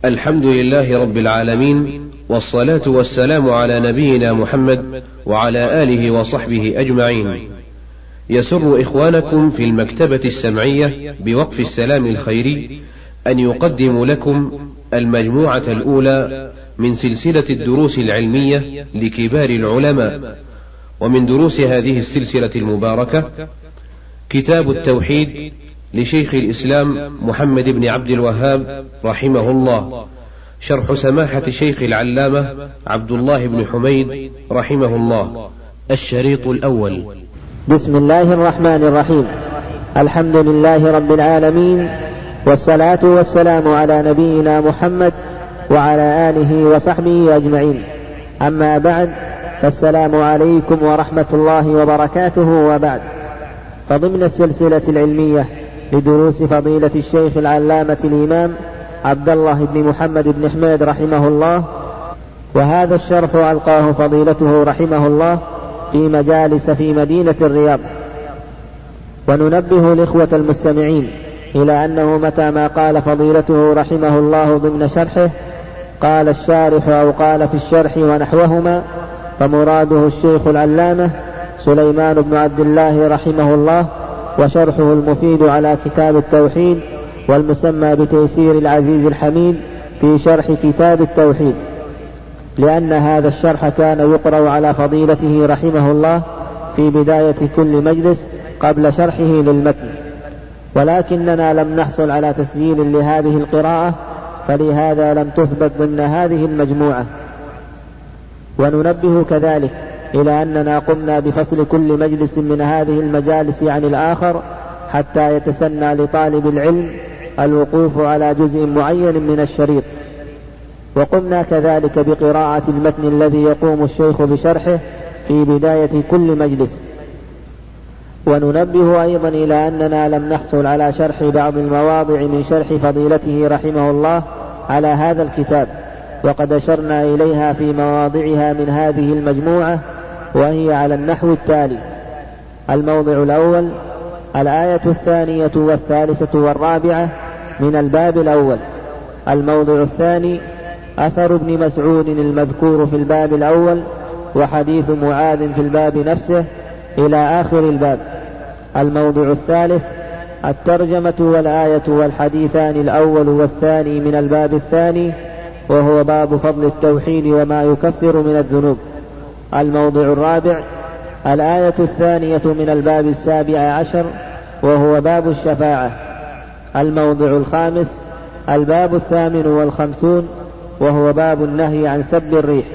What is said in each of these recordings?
الحمد لله رب العالمين، والصلاة والسلام على نبينا محمد وعلى آله وصحبه أجمعين. يسر إخوانكم في المكتبة السمعية بوقف السلام الخيري أن يقدم لكم المجموعة الأولى من سلسلة الدروس العلمية لكبار العلماء، ومن دروس هذه السلسلة المباركة كتاب التوحيد لشيخ الإسلام محمد بن عبد الوهاب رحمه الله، شرح سماحة شيخ العلامة عبد الله بن حميد رحمه الله. الشريط الأول. بسم الله الرحمن الرحيم. الحمد لله رب العالمين، والصلاة والسلام على نبينا محمد وعلى آله وصحبه أجمعين. أما بعد، فالسلام عليكم ورحمة الله وبركاته. وبعد، فضمن السلسلة العلمية لدروس فضيلة الشيخ العلامة الإمام عبد الله بن محمد بن حميد رحمه الله، وهذا الشرح ألقاه فضيلته رحمه الله في مجالس في مدينة الرياض. وننبه الإخوة المستمعين إلى أنه متى ما قال فضيلته رحمه الله ضمن شرحه قال الشارح أو قال في الشرح ونحوهما، فمراده الشيخ العلامة سليمان بن عبد الله رحمه الله، وشرحه المفيد على كتاب التوحيد والمسمى بتيسير العزيز الحميد في شرح كتاب التوحيد، لأن هذا الشرح كان يقرأ على فضيلته رحمه الله في بداية كل مجلس قبل شرحه للمتن، ولكننا لم نحصل على تسجيل لهذه القراءة، فلهذا لم تثبت ضمن هذه المجموعة. وننبه كذلك إلى أننا قمنا بفصل كل مجلس من هذه المجالس عن الآخر حتى يتسنى لطالب العلم الوقوف على جزء معين من الشريط، وقمنا كذلك بقراءة المتن الذي يقوم الشيخ بشرحه في بداية كل مجلس. وننبه أيضا إلى أننا لم نحصل على شرح بعض المواضع من شرح فضيلته رحمه الله على هذا الكتاب، وقد أشرنا إليها في مواضعها من هذه المجموعة، وهي على النحو التالي: الموضع الأول الآية 2 والثالثة والرابعة من الباب الأول. الموضع الثاني أثر ابن مسعود المذكور في الباب الأول، وحديث معاذ في الباب نفسه إلى آخر الباب. الموضع الثالث الترجمة والآية والحديثان الأول والثاني من الباب الثاني، وهو باب فضل التوحيد وما يكفر من الذنوب. الموضع الرابع الآية 2 من الباب 17، وهو باب الشفاعة. الموضع الخامس الباب 58، وهو باب النهي عن سب الريح.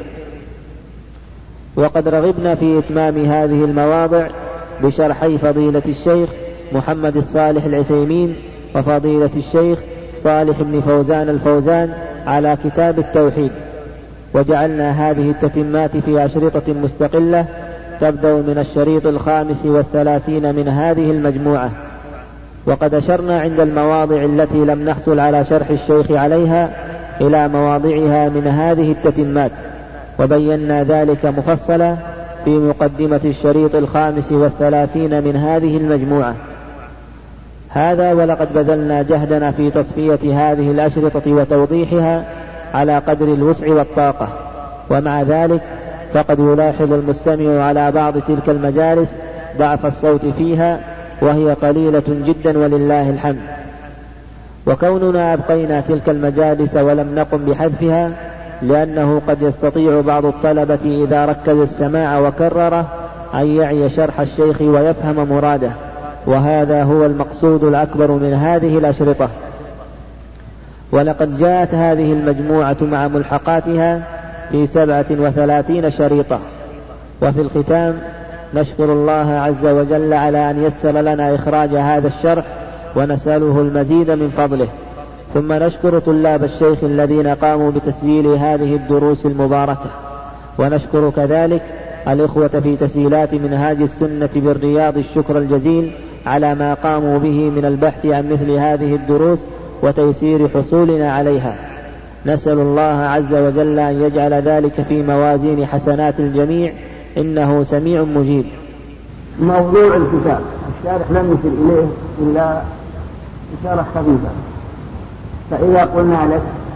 وقد رغبنا في إتمام هذه المواضع بشرحي فضيلة الشيخ محمد الصالح العثيمين وفضيلة الشيخ صالح بن فوزان الفوزان على كتاب التوحيد، وجعلنا هذه التتمات في أشرطة مستقلة تبدأ من الشريط 35 من هذه المجموعة. وقد أشرنا عند المواضع التي لم نحصل على شرح الشيخ عليها إلى مواضعها من هذه التتمات، وبينا ذلك مفصلا في مقدمة الشريط 35 من هذه المجموعة. هذا ولقد بذلنا جهدنا في تصفية هذه الأشرطة وتوضيحها على قدر الوسع والطاقة، ومع ذلك فقد يلاحظ المستمع على بعض تلك المجالس ضعف الصوت فيها، وهي قليلة جدا ولله الحمد. وكوننا أبقينا تلك المجالس ولم نقم بحذفها لأنه قد يستطيع بعض الطلبة إذا ركز السماع وكرره أن يعي شرح الشيخ ويفهم مراده، وهذا هو المقصود الأكبر من هذه الأشرطة. ولقد جاءت هذه المجموعة مع ملحقاتها في 37 شريطة. وفي الختام نشكر الله عز وجل على أن يسر لنا إخراج هذا الشرح، ونسأله المزيد من فضله. ثم نشكر طلاب الشيخ الذين قاموا بتسجيل هذه الدروس المباركة، ونشكر كذلك الإخوة في تسجيلات منهاج السنة بالرياض الشكر الجزيل على ما قاموا به من البحث عن مثل هذه الدروس وتيسير حصولنا عليها. نسأل الله عز وجل أن يجعل ذلك في موازين حسنات الجميع، إنه سميع مجيب. موضوع الكتاب الشارح لم يصل إليه إلا إشارة خفيفة، فإذا قلنا لك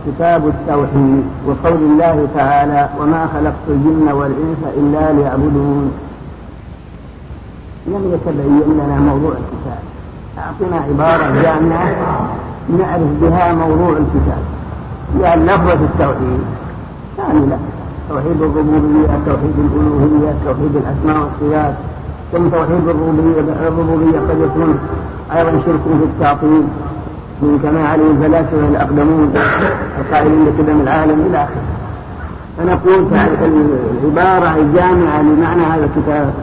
كتاب التوحيد وقول الله تعالى وما خلقت الجن والإنس إلا ليعبدون. لم يتبين لنا موضوع الكتاب، أعطنا عبارة جامعة نعرف بها موضوع الكتاب، يعني لفظة التوحيد كاملة، توحيد الربوبية، توحيد الألوهية، توحيد الأسماء والصفات، ثم توحيد الربوبية قد يكون أيضا شرك في التعطيل من كما عليه الفلاسفة الأقدمون القائلين بقدم العالم إلى آخره. فنقول العبارة الجامعة لمعنى هذا الكتاب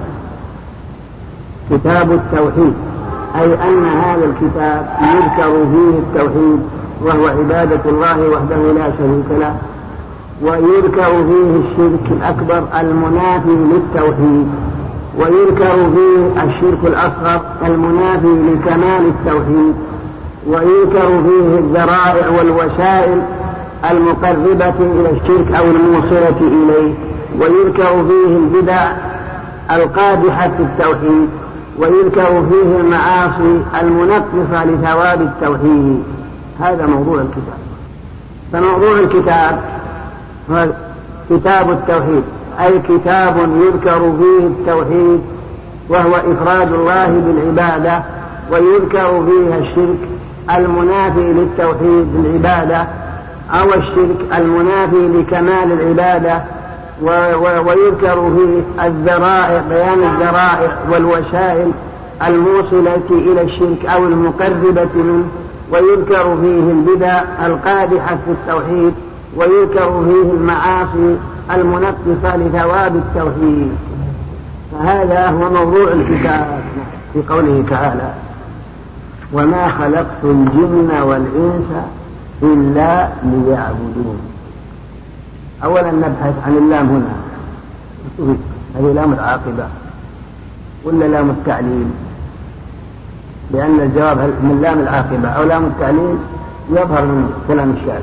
كتاب التوحيد، أي أن هذا الكتاب يذكر فيه التوحيد وهو عبادة الله وحده لا شريك له، ويذكر فيه الشرك الأكبر المنافي للتوحيد، ويذكر فيه الشرك الأصغر المنافي لكمال التوحيد، ويذكر فيه الذرائع والوسائل المقربة إلى الشرك أو الموصلة إليه، ويذكر فيه البدع القادحة في التوحيد، ويذكر فيه المعاصي المنقصة لثواب التوحيد. هذا موضوع الكتاب. فموضوع الكتاب هو كتاب التوحيد، أي كتاب يذكر فيه التوحيد وهو إفراد الله بالعبادة، ويذكر فيه الشرك المنافي للتوحيد بالعبادة أو الشرك المنافي لكمال العبادة، ويذكر فيه الذرائع، بيان الذرائع والوسائل الموصلة إلى الشرك أو المقربة منه، ويذكر فيه البدع القادحة في التوحيد، ويذكر فيه المعاصي المنقصة لثواب التوحيد. فهذا هو موضوع الكتاب في قوله تعالى وما خلقت الجن والإنس إلا ليعبدون. أولا نبحث عن اللام هنا، هذه لام العاقبة ولا لام التعليل؟ لأن الجواب من لام العاقبة أو لام التعليل يظهر من كلام الشارع.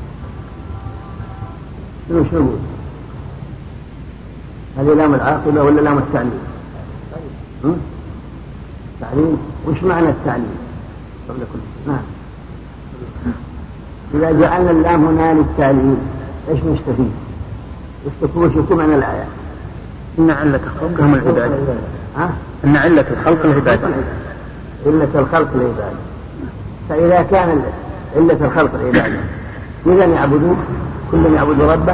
شنو هذه لام العاقبة ولا لام التعليل؟ تعليل. وش معنى التعليل قبل كل؟ نعم. إذا جعلنا اللام هنا للتعليل ايش نستفيد؟ يكون من الآية إن علة خلقهم العبادة. إن علة الخلق العبادة. علة الخلق العبادة. فإذا كان علة الخلق العبادة إذا يعبدون كل يعبد ربه،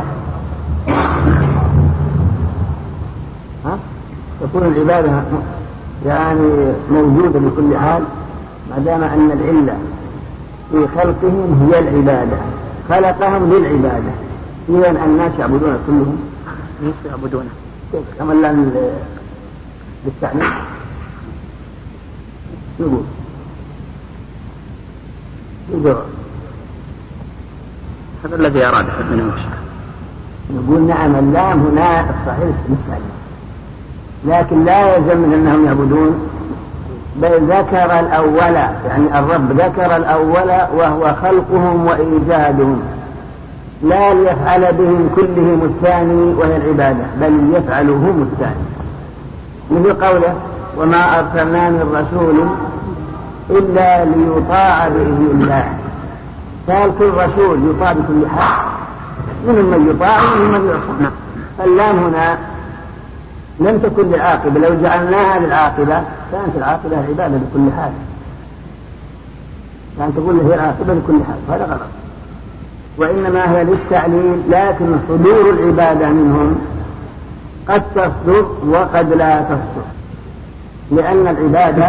تكون العبادة يعني موجودة بكل حال ما دام أن العلة في خلقهم هي العبادة، خلقهم للعبادة. إذن الناس يعبدون كلهم يعبدونه كما لن للتعليم يقول هذا الذي أراد من المشكلة. نقول نعم اللام هنا الصحيح للتعليم، لكن لا يلزم من أنهم يعبدون، بل ذكر الأول، يعني الرب ذكر الأول وهو خلقهم وإيجادهم، لا ليفعل بهم كلهم الثاني وهي العبادة، بل يفعلهم الثاني. مثل قوله وما أرسلنا من رسول إلا ليطاع بإذن الله. قال كل رسول يطاع بكل حال، من يطاع ومن يعصى. فاللام هنا لم تكن للعاقبة، لو جعلناها للعاقبة كانت العاقبة عبادة بكل حال، كان تقول هي العاقبة بكل حال، هذا غلط. وإنما هي للتعليل، لكن صدور العبادة منهم قد تصدر وقد لا تصدر، لأن العبادة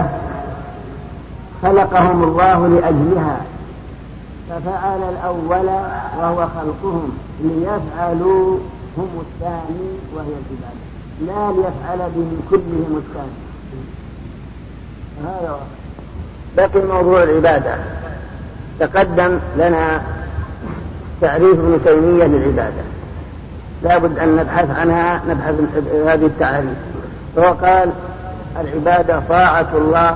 خلقهم الله لأجلها، ففعل الأول وهو خلقهم ليفعلوا هم الثاني وهي العبادة، لا ليفعل بهم كلهم الثاني. هذا بقي موضوع العبادة. تقدم لنا تعريف ابن تيمية للعبادة، لا بد أن نبحث عنها، نبحث هذه التعريف. فهو قال العبادة طاعة الله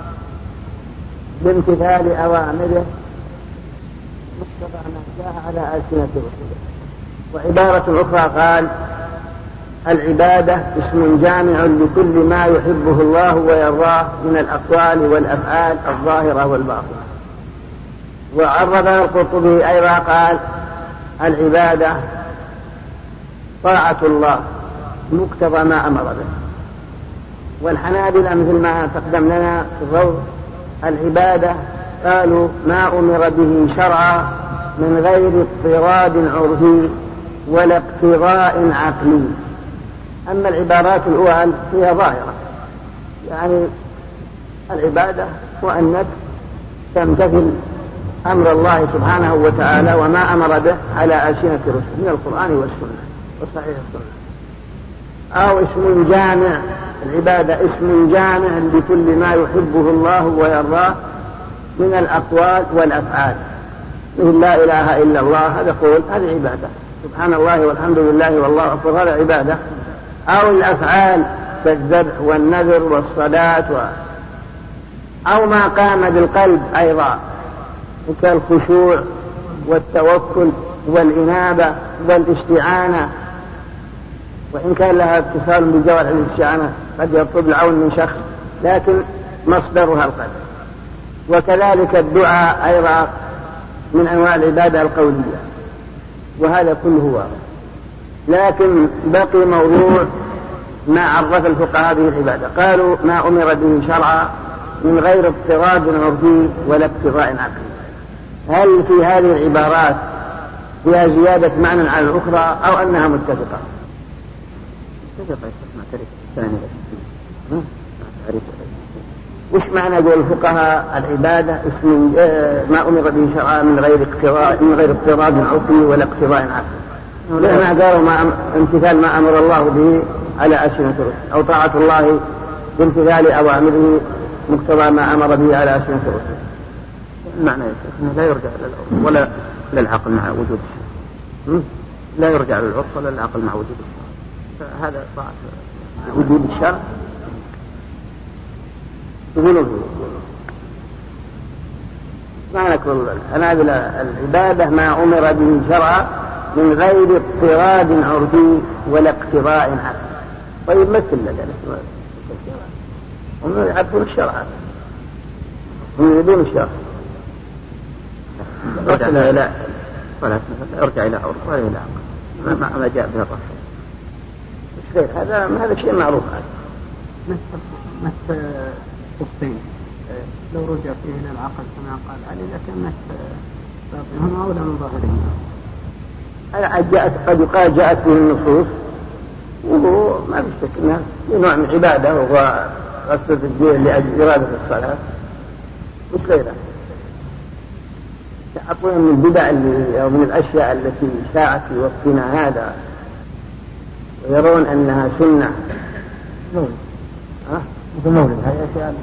بامتثال أوامره مقتضى ما جاء على ألسنة رسله. وعبارة أخرى قال العبادة اسم جامع لكل ما يحبه الله ويرضاه من الأقوال والأفعال الظاهرة والباطنة. وعرض القرطبي أيضا قال العبادة طاعة الله مقتضى ما أمر به. والحنابلة مثل ما تقدم لنا في الروض العبادة قالوا ما أمر به شرعا من غير اضطراد عرفي ولا اقتضاء عقلي. أما العبارات الأول هي ظاهرة، يعني العبادة هو أنك تمتثل أمر الله سبحانه وتعالى وما أمر به على ألسنة الرسل من القرآن والسنة وصحيح السنة. أو اسم جامع، العبادة اسم جامع لكل ما يحبه الله ويرضاه من الأقوال والأفعال، مثل لا إله إلا الله هذا قول، هذه عبادة، سبحان الله والحمد لله والله أكبر هذا عبادة. أو الأفعال كالذبح والنذر والصلاة أو ما قام بالقلب أيضا كالخشوع والتوكل والإنابة والاستعانة، وإن كان لها اتصال بالجوارح الاستعانة قد يطلب العون من شخص لكن مصدرها القلب. وكذلك الدعاء أيضا من أنواع العبادة القولية، وهذا كله واضح. لكن بقي موضوع ما عرف الفقهاء به العبادة، قالوا ما أمر به شرعا من غير اضطراد عرفي ولا اقتضاء عقلي. هل في هذه العبارات فيها زيادة معنى على الأخرى أو أنها متفقة؟ وش معنى يقول الفقهاء العبادة اسم ما أمر به شرعا من غير اضطراد عرفي ولا اقتضاء عقلي؟ لأنها قالوا امتثال ما أمر الله به على ألسنة الرسل، أو طاعة الله بامتثال أوامره مقتضى ما أمر به على ألسنة الرسل. معنى أنه لا يرجع للعرف ولا للعقل مع وجود الشرع، لا يرجع للعرف ولا للعقل مع وجود الشرع، فهذا طاعة وجود الشرع. يقولون معنى كل الحنابلة العبادة ما أمر به شرعا من غير اضطراد عرفي ولا اقتضاء عقلي. طيب مثل لك هم يعرفون الشرع، هم يريدون الشرع. ارجع إلى عرف ولا إلى عقل ما جاء به الرسول. هذا شيء معروف. مثل قصين لو رجع فيه إلى العقل كما قال علي لكن باطنهم أولى من ظاهرهم. قد يقال جاءت به النصوص وهو ما في شك انها نوع من عباده وهو غسل الدين لاجل اراده الصلاه مش غيره. يعطون من البدع او من الاشياء التي شاعت في وقتنا هذا ويرون انها سنه. مولد مثل مولد هذه اشياء.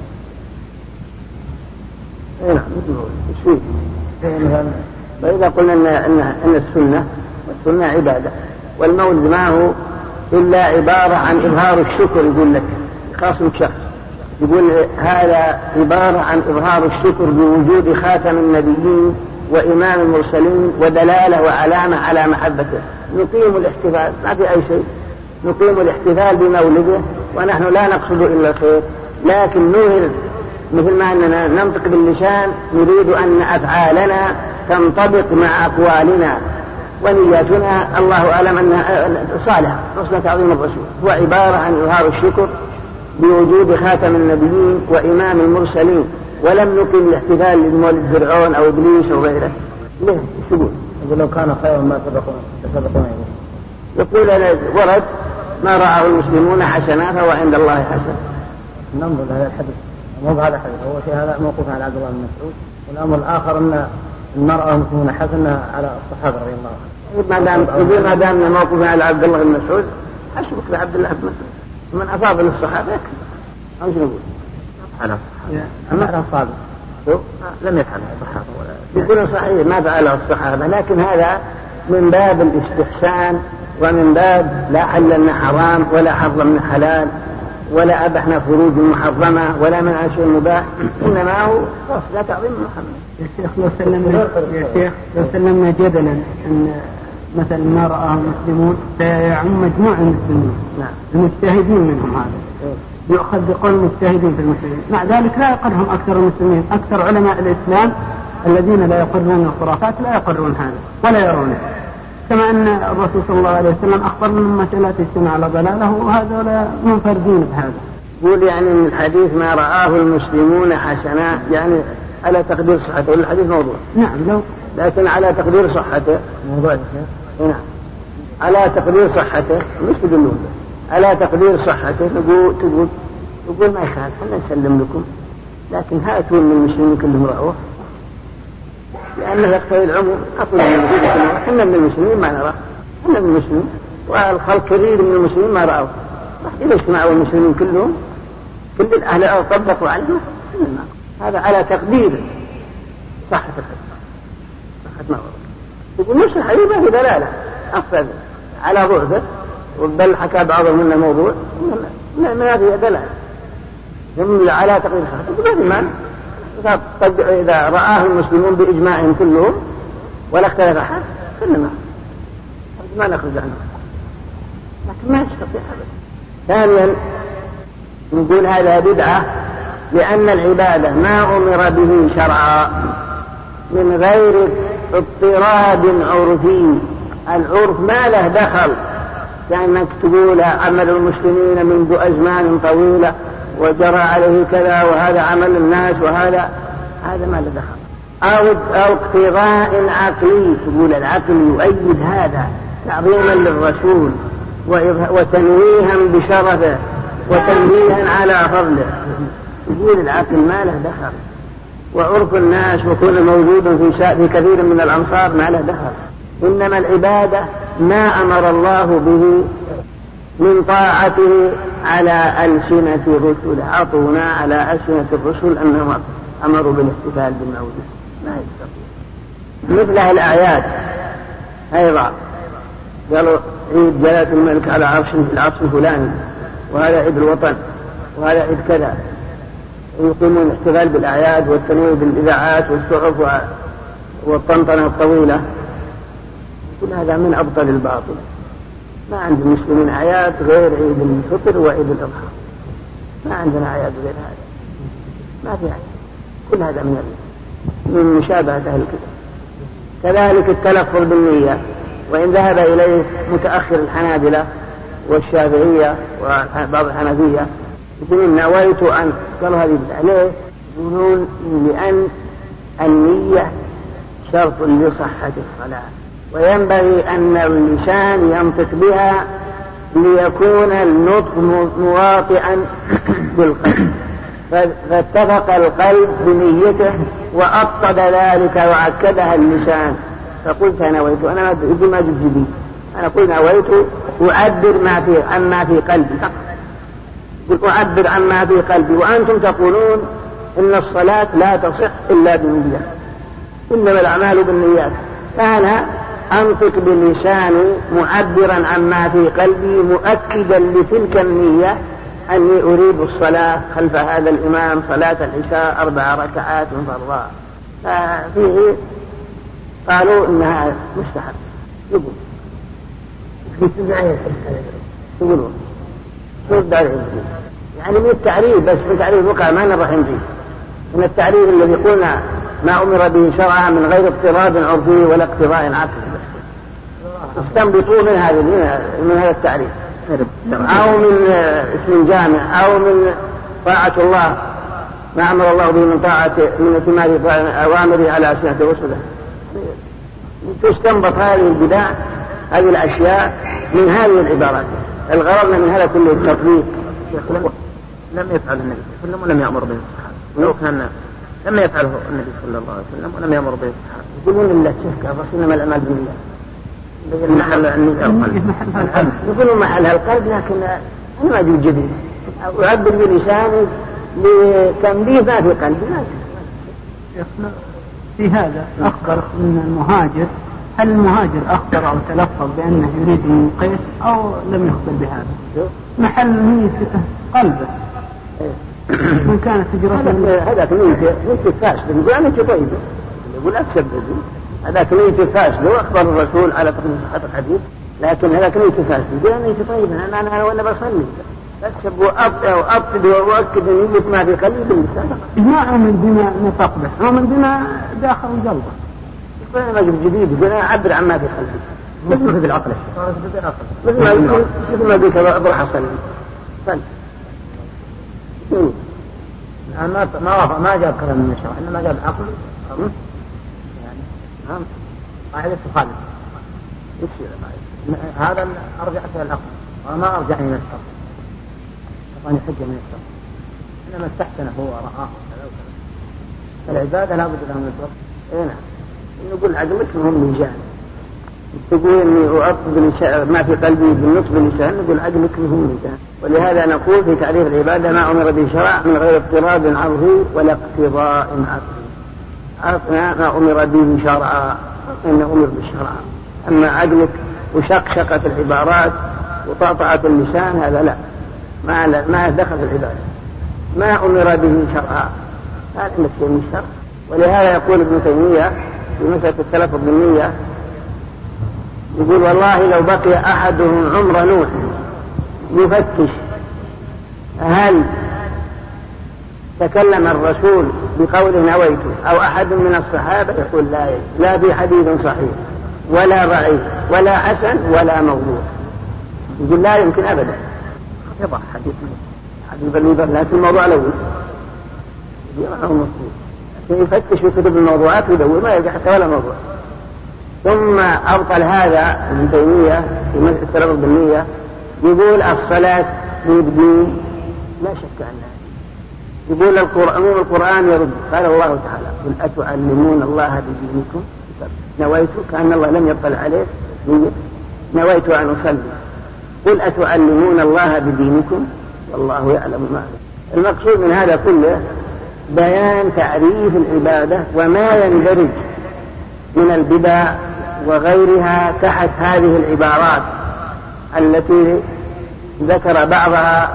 نعم مثل مولد ايش فإذا قلنا أن السنة عبادة والمولد ما هو إلا عبارة عن إظهار الشكر. يقول لك خاص شخص يقول هذا عبارة عن إظهار الشكر بوجود خاتم النبيين وإمام المرسلين ودلالة وعلامة على محبته. نقيم الاحتفال ما في أي شيء، نقيم الاحتفال بمولده ونحن لا نقصد إلا الخير، لكن نظهر مثل ما أننا ننطق باللسان نريد أن أفعالنا تنطبق مع أقوالنا ونياتنا الله أعلم أنها صالحة حسن تعظيم الرسول. هو عبارة عن إظهار الشكر بوجود خاتم النبيين وإمام المرسلين، ولم نقم الاحتفال لمولد فرعون أو إبليس أو غيره. ليه؟ يقول لو كان خيرا ما سبقنا يقول أنا ورد ما رأى المسلمون حسنا فهو عند الله حسن. ننظر هذا الحديث مو بهذا الحديث، هو شيء هذا موقوف على عبد الله بن مسعود، والأمر الآخر أن المرأة المسلمون حسنة على الصحابة رضي الله عنهم. ما دام موقوف على عبد الله بن مسعود حسبك بعبد الله بن مسعود من أفاضل الصحابة يكفي. أو شو نقول؟ على الصحابة لم يفعل الصحابة ولا يقولون صحيح ما فعله الصحابة، لكن هذا من باب الاستحسان ومن باب لا حللنا حرام ولا حرمنا حلال ولا أبحنا فروج محرمة ولا منع شيء مباح، إنما هو لا تعظيم محمد. يا شيخ لو سلمنا جدلا أن مثلا ما رآه المسلمون سيعم مجموع المسلمين المجتهدين منهم، هذا يؤخذ بقول المجتهدين في المسلمين، مع ذلك لا يقرهم أكثر المسلمين. أكثر علماء الإسلام الذين لا يقرون الخرافات لا يقرون هذا ولا يرونه، كما أن الرسول صلى الله عليه وسلم أخبر من لا تجتمع على ضلاله وهذا منفردين بهذا. يقول يعني من الحديث ما رآه المسلمون حسنا، يعني على تقدير صحته. الحديث موضوع نعم لو لكن على تقدير صحته موضوع نعم على تقدير صحته مش بدون على تقدير صحته تقول ما يخالف احنا نسلم لكم، لكن هاتوا من المسلمين كلهم رأوه، لأنه يقتضي العموم. أقول احنا من المسلمين ما نراه، احنا من المسلمين والخلق كثير من المسلمين ما رأوه، إذا اجتمعوا المسلمين كلهم كل الأهل الأرض طبقوا عليه هذا على تقدير صحة الحديث. يقول نفس الحديث ما في دلالة أفضل على ضعفه، بل حكى بعضهم من الموضوع ما في دلالة جميل على تقدير صحته. إذا رآه المسلمون بإجماعهم كلهم ولا اختلف أحد كلنا ما نخرج عنه، لكن ما يستطيع هذا. ثانيا نقول هذا بدعة لأن العبادة ما أمر به شرعا من غير اضطراد عرفي. العرف ما له دخل، كأنك تقول عمل المسلمين منذ أزمان طويلة وجرى عليه كذا وهذا عمل الناس وهذا ما له دخل. أو اقتضاء عقلي، تقول العقل يؤيد هذا تعظيما للرسول وتنويها بشرفه وتنبيها على فضله. تقول العقل ما له دخل، وعرف الناس وكون موجود في كثير من الأمصار ما له دخل. إنما العبادة ما أمر الله به من طاعته على ألسنة الرسل. عطونا على ألسنة الرسل أنهم أمروا بالاحتفال بالمولد، ما يستطيع. مثل الأعياد أيضا قالوا عيد جلالة الملك على عرش في العرش الفلاني، وهذا عيد الوطن، وهذا عيد كذا، يقيمون الاحتفال بالأعياد والتنويه بالإذاعات والصحف والطنطنة الطويلة. كل هذا من أبطل الباطل. ما عند المسلمين أعياد غير عيد الفطر وعيد الأضحى، ما عندنا أعياد غير هذا، ما في أعياد. كل هذا من مشابهة أهل الكتاب. كذلك التلفظ بالنية، وإن ذهب إليه متأخر الحنابلة والشافعية وبعض الحنفية يقولون نويت أن، قالوا هذه بدعة. ليه؟ يقولون لأن النية شرط لصحة الصلاة، وينبغي أن اللسان ينطق بها ليكون النطق مواطئا بالقلب، فاتفق القلب بنيته وأبطل ذلك وأكدها اللسان. فقلت نويت، أنا ما جدي، أنا قلت نويت أعبر عما في قلبي فقط، قلت أعبر عما في قلبي. وأنتم تقولون إن الصلاة لا تصح إلا بالنية، إنما الأعمال بالنيات. فأنا أنطق بلساني معبرا عما في قلبي مؤكدا لتلك النية أني أريد الصلاة خلف هذا الإمام صلاة العشاء 4 ركعات فرضا. ففيه قالوا إنها مستحب. يقولون يعني من التعريف، بس من تعريف الفقهاء ما نروح نجي من التعريف الذي قلنا ما أمر به شرعا من غير اضطراد عرفي ولا اقتضاء عقلي. استنبطوا من هذا التعريف، أو من اسم جامع، أو من طاعة الله ما أمر الله به من طاعة من اتمام أوامره على ألسنة رسله. تستنبط هذه البدع، هذه الأشياء من هذه العبارات. الغرض من هذا كله التطبيق. لم يفعل النبي صلى الله عليه وسلم ولم يأمر به الصحابة، ولو كان لم يفعله النبي صلى الله عليه وسلم ولم يأمر به الصحابة. يقولون لله شرك الرسول ما الأعمال بالله. محل القلب، يقولون محلها القلب، لكن أنا ما أجيب جديد أعبر بلساني لتنبيه ما في قلبي. في هذا أخبر من المهاجر، هل المهاجر أخبر أو تلفظ بأنه يريد من قيس أو لم يخبر بهذا؟ محل نيته قلبه من كانت هجرته. هذاك نيته فاسدة، يقول أنا طيبة، يقول أكسب هذاك نيته فاسدة، وأخبر الرسول على تقديم صحة الحديث، لكن هذاك نيته فاسدة، يقول أنا نيته طيبة، أنا وأنا بصلي أكسب وأبطل وأؤكد نية ما في قلبي باللسان. إجماع من بما نطق به ومن بما داخل قلبه. يقول أنا ما جديد، يقول أنا أعبر عما في قلبي. مثل العقل مثل ما قلت أبو حسن ما جاب كلام من الشرع إنما جاب عقل يعني قاعدة تخالف هذا أرجع إلى العقل وما أرجع إلى الشرع أعطاني حجة من الشرع إنما استحسنه هو ورآه العبادة لا بد لهم من الفرق. نعم نقول عقلك مهم لسان تقول إني أعطب ما في قلبي بالنطق باللسان نقول عقلك مهم لسان. ولهذا نقول في تعريف العبادة ما أمر به شرع من غير اضطراب عرضي ولا اقتضاء عرضي ما أمر به شرع إنه أمر بالشرع. أما عقلك وشقشقة العبارات وطاطعة اللسان هذا لا ما دخل في العبادة ما أمر به شرعا هذا مسلم من الشرع. ولهذا يقول ابن تيمية في مسألة التلفظ بالنية يقول والله لو بقي أحدهم عمر نوح يفتش هل تكلم الرسول بقوله نويته أو أحد من الصحابة يقول لا في حديث صحيح ولا ضعيف ولا حسن ولا موضوع يقول لا يمكن أبدا يضع حديث لكن الموضوع الأول يفتش في كتب الموضوعات ويدور ما يلقى حتى ولا موضوع. ثم أبطل هذا ابن تيمية في مسألة التلفظ بالنية يقول الصلاة بالدين لا شك أنها يقول القرآن يرد قال الله تعالى قل أتعلمون الله بدينكم نويت كأن الله لم يطلع عليه نويت أن أصلي قل أتعلمون الله بدينكم والله يعلم ما المقصود من هذا كله بيان تعريف العبادة وما يندرج من البدع وغيرها تحت هذه العبارات التي ذكر بعضها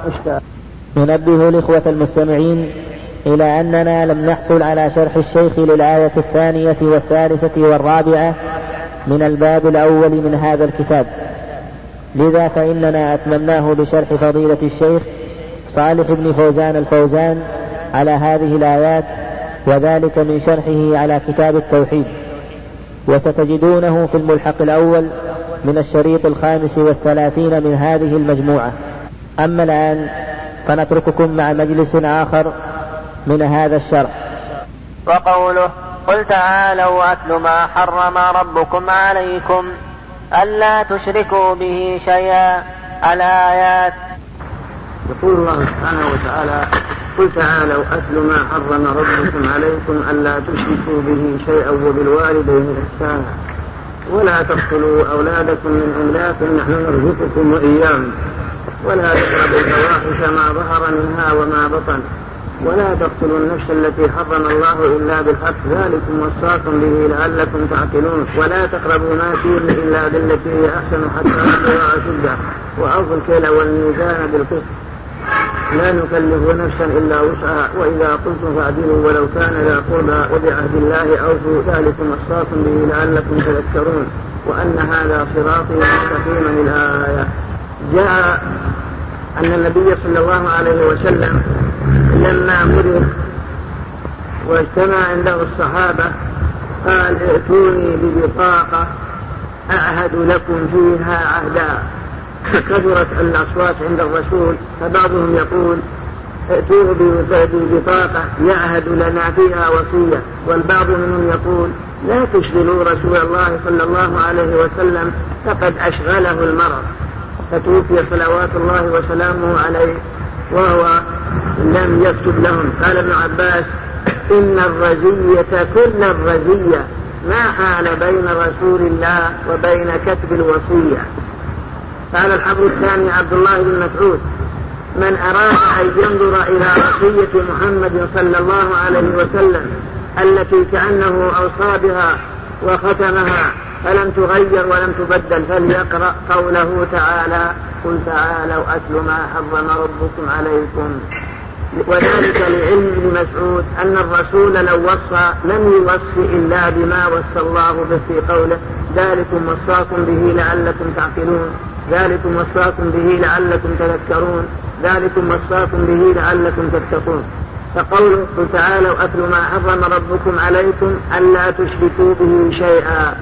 ننبه الإخوة المستمعين إلى أننا لم نحصل على شرح الشيخ للآية 2 و3 و4 من الباب الأول من هذا الكتاب لذا فإننا أتممناه بشرح فضيلة الشيخ صالح بن فوزان الفوزان على هذه الآيات وذلك من شرحه على كتاب التوحيد وستجدونه في الملحق الأول من الشريط 35 من هذه المجموعة. أما الآن فنترككم مع مجلس آخر من هذا الشرح. وقوله قل تعالوا أتل ما حرم ربكم عليكم ألا تشركوا به شيئا الآيات. يقول الله سبحانه وتعالى قل تعالوا أتل ما حرم ربكم عليكم ألا تشركوا به شيئا وبالوالدين إحسانا ولا تقتلوا أولادكم من إملاق نحن نرزقكم وإياهم ولا تقربوا الفواحش ما ظهر منها وما بطن ولا تقتلوا النفس التي حرم الله إلا بالحق ذلكم وصاكم به لعلكم تعقلون ولا تقربوا ما فيه إلا بالتي هي أحسن حتى تبلغ أشده وأوفوا الكيل والميزان بالقسط لا نكلف نفسا إلا وسعها وإذا قلتم فاعدلوا ولو كان ذا قربى وبعهد الله أوفوا ذلكم وصاكم به لعلكم تذكرون وأن هذا صراطي مستقيما الآية. جاء أن النبي صلى الله عليه وسلم لما مرض واجتمع عنده الصحابة قال ائتوني ببطاقة أعهد لكم فيها عهدا. كثرت الأصوات عند الرسول فبعضهم يقول ائتوه ببطاقة يعهد لنا فيها وصية والبعض منهم يقول لا تشغلوا رسول الله صلى الله عليه وسلم فقد أشغله المرض فتوفي صلوات الله وسلامه عليه وهو لم يكتب لهم. قال ابن عباس إن الرزية كل الرزية ما حال بين رسول الله وبين كتب الوصية. قال الحبر الثاني عبد الله بن مسعود من أراد أن ينظر إلى وصية محمد صلى الله عليه وسلم التي كأنه أوصى بها وختمها فلم تغير ولم تبدل فليقرأ قوله تعالى قل تعالوا أتل ما حرم ربكم عليكم. وذلك لعلم ابن مسعود أن الرسول لو وصى لم يوصي إلا بما وصى الله به في قوله ذلكم وصاكم به لعلكم تعقلون ذلكم وصاكم به لعلكم تذكرون ذلكم وصاكم به لعلكم تتقون. فقوله قل تعالوا أتل ما حرم ربكم عليكم ألا تشركوا به شيئا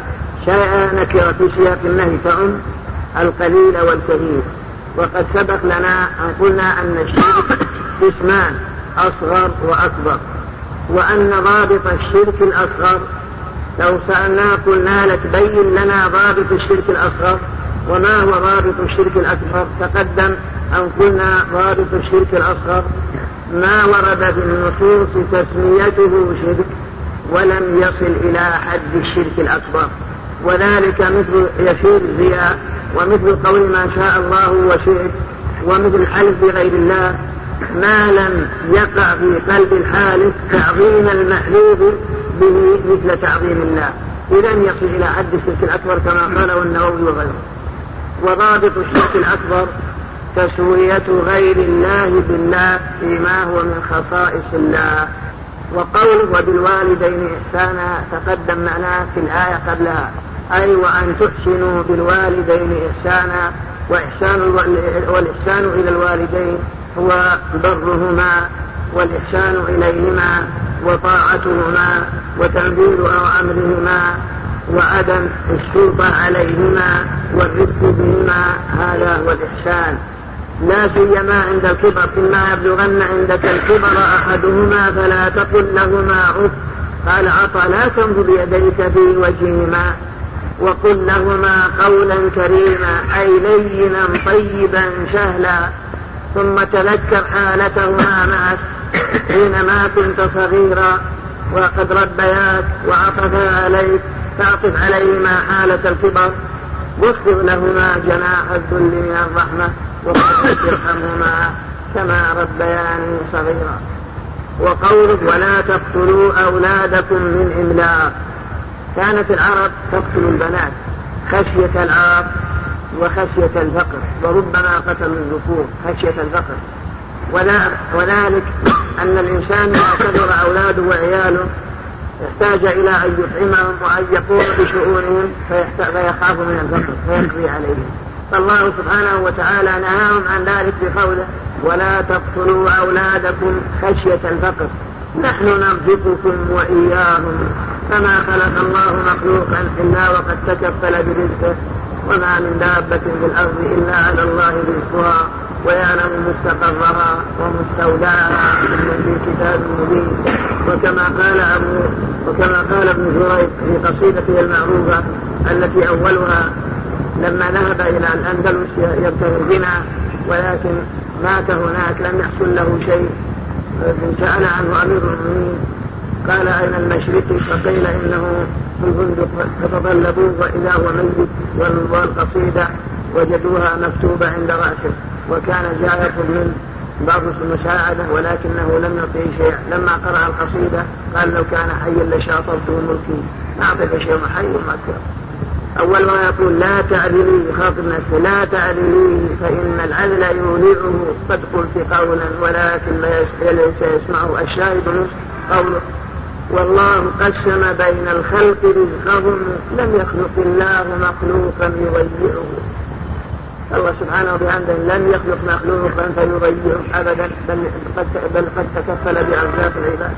شيء نكرة في سياق النهي تعم القليل والكثير. وقد سبق لنا أن قلنا أن الشرك قسمان أصغر وأكبر، وأن ضابط الشرك الأصغر لو سألنا قلنا لك بين لنا ضابط الشرك الأصغر وما هو ضابط الشرك الأكبر، تقدم أن قلنا ضابط الشرك الأصغر ما ورد في النصوص تسميته شرك ولم يصل إلى حد الشرك الأكبر، وذلك مثل يسير الرياء، ومثل قول ما شاء الله وشئت، ومثل الحلف بغير الله، ما لم يقع في قلب الحالف تعظيم المحلوف به مثل تعظيم الله، إذن يصل إلى حد الشرك الأكبر كما قاله النووي وغيره. وضابط الشرك الأكبر تسوية غير الله بالله فيما هو من خصائص الله. وقوله وبالوالدين إحسانا تقدم معناه في الآية قبلها، أي وأن تحسنوا بالوالدين إحسانا، والإحسان إلى الوالدين هو برهما والإحسان إليهما وطاعتهما وتنفيذ أمرهما وعدم السلطة عليهما والرفق بهما، هذا هو الإحسان. لا سيما عند الكبر، إما يبلغن عندك الكبر أحدهما فلا تقل لهما عف، قال عطى لا تنظر يديك في وجههما وقل لهما قولا كريما، أي لينا طيبا سهلا. ثم تذكر حالتهما معك حينما كنت صغيرا وقد ربياك وعطفا عليك، فاعطف عليهما حالة الكبر واخفض لهما جناح الذل من الرحمة وقل ارحمهما كما ربياني صغيرا. وقوله ولا تقتلوا أولادكم من إملاق، كانت العرب تقتل البنات خشية العار وخشية الفقر، وربما قتلوا الذكور خشية الفقر، وذلك أن الإنسان إذا كبر أولاده وعياله يحتاج إلى أن يطعمهم وأن يقوم بشؤونهم فيخاف من الفقر فيقضي عليهم. فالله سبحانه وتعالى نهاهم عن ذلك بقوله ولا تقتلوا أولادكم خشية الفقر نحن نرزقكم وإياهم، فما خلق الله مخلوقا إلا وقد تكفل برزقه، وما من دابة في الأرض إلا على الله رزقها ويعلم مستقرها ومستودعها في كتاب مبين. وكما قال ابن جريج في قصيدته المعروفة التي أولها لما ذهب إلى الأندلس يبتغي الغنى ولكن مات هناك لم يحصل له شيء، سأل عنه أمير المؤمنين قال أين المشرق؟ فقيل إنه في الفندق، فتطلبوه وإذا هو ميت، والقصيدة وجدوها مكتوبة عند رأسه، وكان جاء يطلب منه بعض المساعدة ولكنه لم يعطيه شيء. لما قرأ القصيدة قال لو كان حيا لشاطرته ملكي، ما أعطيك شيء حي وما كان. أول ما يقول لا تعدلي، يخاطب نفسه لا تعدلي فإن العدل يولعه، قد قلت قولا ولكن ليس يسمعه. الشاهد قوله والله قسم بين الخلق رزقهم لم يخلق الله مخلوقا يضيعه. الله سبحانه وبحمده لم يخلق مخلوقا فيضيعه أبدا، بل قد تكفل بأرزاق العباد.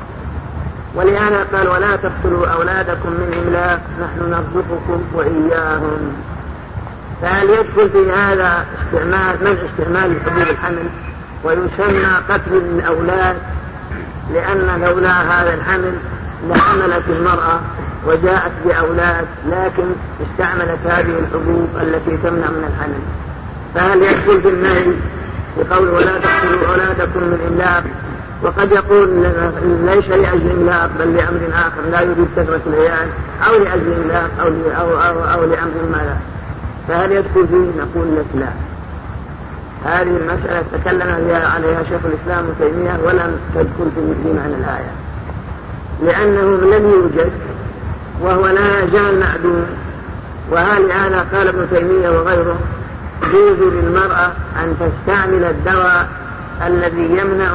ولهذا قال ولا تقتلوا أولادكم من إملاق نحن نرزقكم وإياهم. فهل يدخل في هذا من استعمال حبوب الحمل ويسمى قتل الأولاد؟ لأن لولا هذا الحمل لحملت المرأة وجاءت بأولاد، لكن استعملت هذه الحبوب التي تمنع من الحمل. فهل يدخل في النهي بقول ولا تقتلوا أولادكم من إملاق؟ وقد يقول ليس لأجل إملاق بل لأمر آخر لا يريد كثرة العيال، أو لأجل إملاق أو لأمر ماذا. فهل يدخل فيه؟ نقول لك لا. هذه المسألة تكلم عليها شيخ الإسلام ابن تيمية ولم تدخل في معنى الآية، لأنه لم يوجد وهو لا يزال معدوم. وهذا قال ابن تيمية وغيره يجوز للمرأة أن تستعمل الدواء الذي يمنع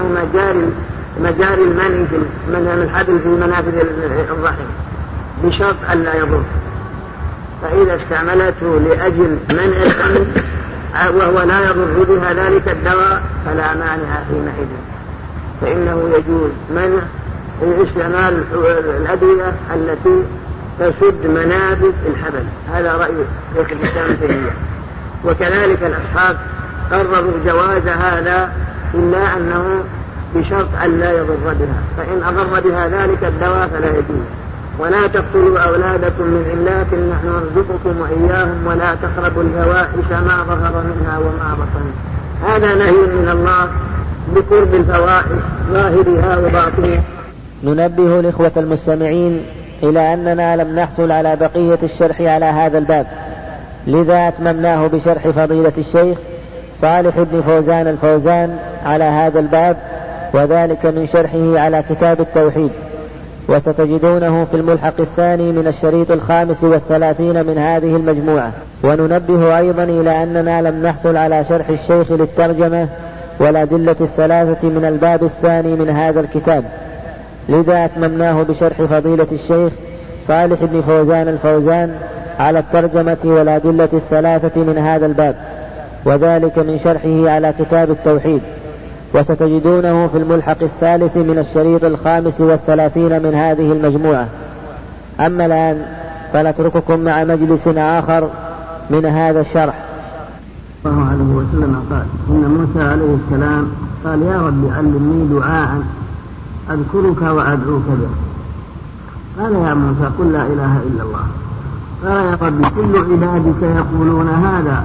مجاري المني من الحبل في منافذ الرحم بشرط أن لا يضر. فإذا استعملته لأجل منع الحمل وهو لا يضر بها ذلك الدواء فلا مانع حينئذ، فإنه يجوز منع استعمال الأدوية التي تسد منابت الحبل. هذا رأي شيخ الإسلام تيمية. وكذلك الأصحاب قرروا جواز هذا إلا أنه بشرط أن لا يضر بها، فإن أضر بها ذلك الدواء فلا يجوز. ولا تقتلوا أولادكم من إملاق نحن نرزقكم وإياهم ولا تقربوا الفواحش ما ظهر منها وما بطن. هذا نهي من الله بقرب الفواحش ظاهرها وباطنها. ننبه الإخوة المستمعين إلى أننا لم نحصل على بقية الشرح على هذا الباب، لذا أتممناه بشرح فضيلة الشيخ صالح بن فوزان الفوزان على هذا الباب، وذلك من شرحه على كتاب التوحيد، وستجدونه في الملحق الثاني من الشريط 35 من هذه المجموعة. وننبه أيضا إلى أننا لم نحصل على شرح الشيخ للترجمة والأدلة 3 من الباب الثاني من هذا الكتاب، لذا أتممناه بشرح فضيلة الشيخ صالح بن فوزان الفوزان على الترجمة والأدلة 3 من هذا الباب، وذلك من شرحه على كتاب التوحيد، وستجدونه في الملحق الثالث من الشريط 35 من هذه المجموعة. أما الآن فنترككم مع مجلس آخر من هذا الشرح. صلى الله عليه وسلم قال إن موسى عليه السلام قال يا رب علمني دعاء أذكرك وأدعوك به. قال يا موسى قل لا إله إلا الله. قال يا رب كل عبادك يقولون هذا،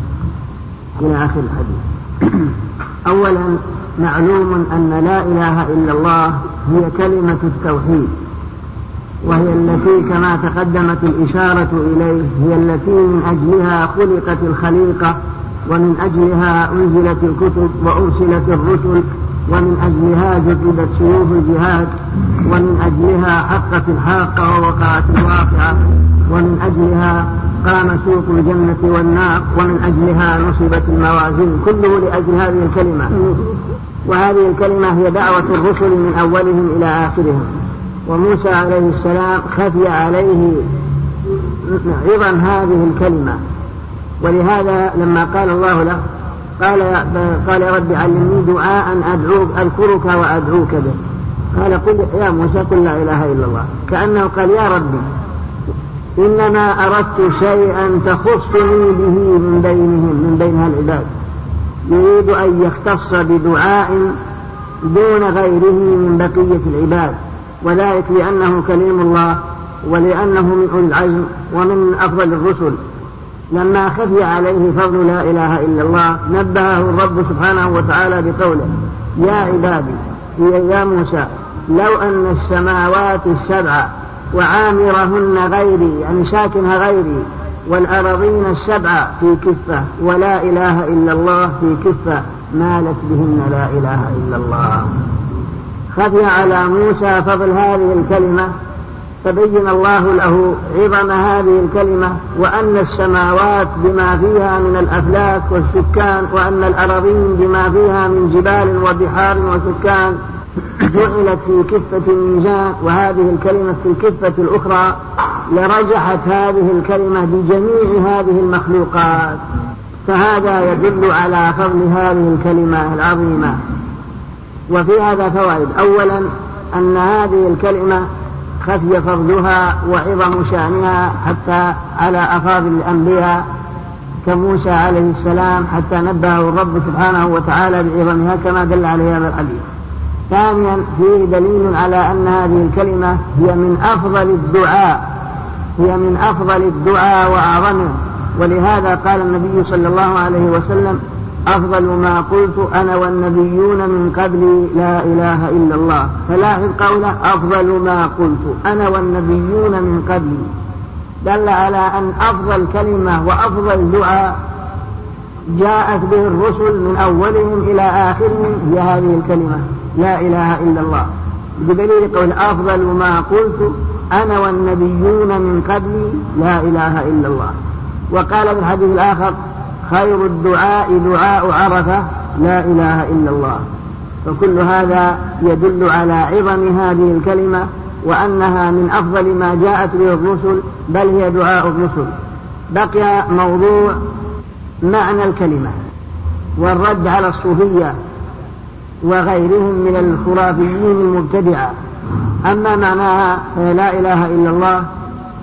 إلى آخر الحديث. أولا معلوم أن لا إله إلا الله هي كلمة التوحيد، وهي التي كما تقدمت الإشارة إليه هي التي من أجلها خلقت الخليقة، ومن أجلها أنزلت الكتب وأرسلت الرسل، ومن أجلها جددت سيوف الجهاد، ومن أجلها حقت الحاقة ووقعت الواقعة، ومن أجلها قام سوق الجنة والنار، ومن أجلها نصبت الموازين، كله لأجل هذه الكلمة. وهذه الكلمة هي دعوة الرسل من أولهم إلى آخرهم. وموسى عليه السلام خفي عليه عظم هذه الكلمة، ولهذا لما قال الله له قال يا رب علمني دعاء أدعوك أذكرك وأدعوك به. قال قل يا موسى قل لا إله إلا الله، كأنه قال يا ربي إنما أردت شيئا تخصني به من بين العباد. يريد أن يختص بدعاء دون غيره من بقية العباد، وذلك لأنه كليم الله ولأنه من أولي العزم ومن أفضل الرسل. لما خفي عليه فضل لا إله إلا الله نبهه الرب سبحانه وتعالى بقوله يا عبادي يا موسى لو أن السماوات السبع وعامرهن غيري، يعني ساكنها غيري، والأراضين السبع في كفة ولا إله إلا الله في كفة مالت بهن لا إله إلا الله. خفي على موسى فضل هذه الكلمة، فبين الله له عظم هذه الكلمة، وأن السماوات بما فيها من الأفلاك والسكان، وأن الأراضين بما فيها من جبال وبحار وسكان جعلت في كفة الميزان، وهذه الكلمة في الكفة الأخرى، لرجحت هذه الكلمة بجميع هذه المخلوقات. فهذا يدل على فضل هذه الكلمة العظيمة. وفي هذا فوائد. أولا أن هذه الكلمة خفي فضلها وعظم شأنها حتى على أفاضل الأنبياء كموسى عليه السلام، حتى نبهه الرب سبحانه وتعالى بعظمها كما دل عليه هذا الحديث. ثانيا فيه دليل على أن هذه الكلمة هي من أفضل الدعاء وأعظمه، ولهذا قال النبي صلى الله عليه وسلم أفضل ما قلت أنا والنبيون من قبلي لا إله إلا الله. فلاحظ قوله أفضل ما قلت أنا والنبيون من قبلي، دل على أن أفضل كلمة وأفضل دعاء جاءت به الرسل من أولهم إلى آخرهم هي هذه الكلمة لا إله إلا الله، بدليل قول أفضل ما قلت أنا والنبيون من قبلي لا إله إلا الله. وقال في الحديث الآخر خير الدعاء دعاء عرفة لا إله إلا الله. فكل هذا يدل على عظم هذه الكلمة وأنها من أفضل ما جاءت به الرسل، بل هي دعاء الرسل. بقي موضوع معنى الكلمة والرد على الصوفية وغيرهم من الخرافيين المبتدعة. أما معناها لا إله إلا الله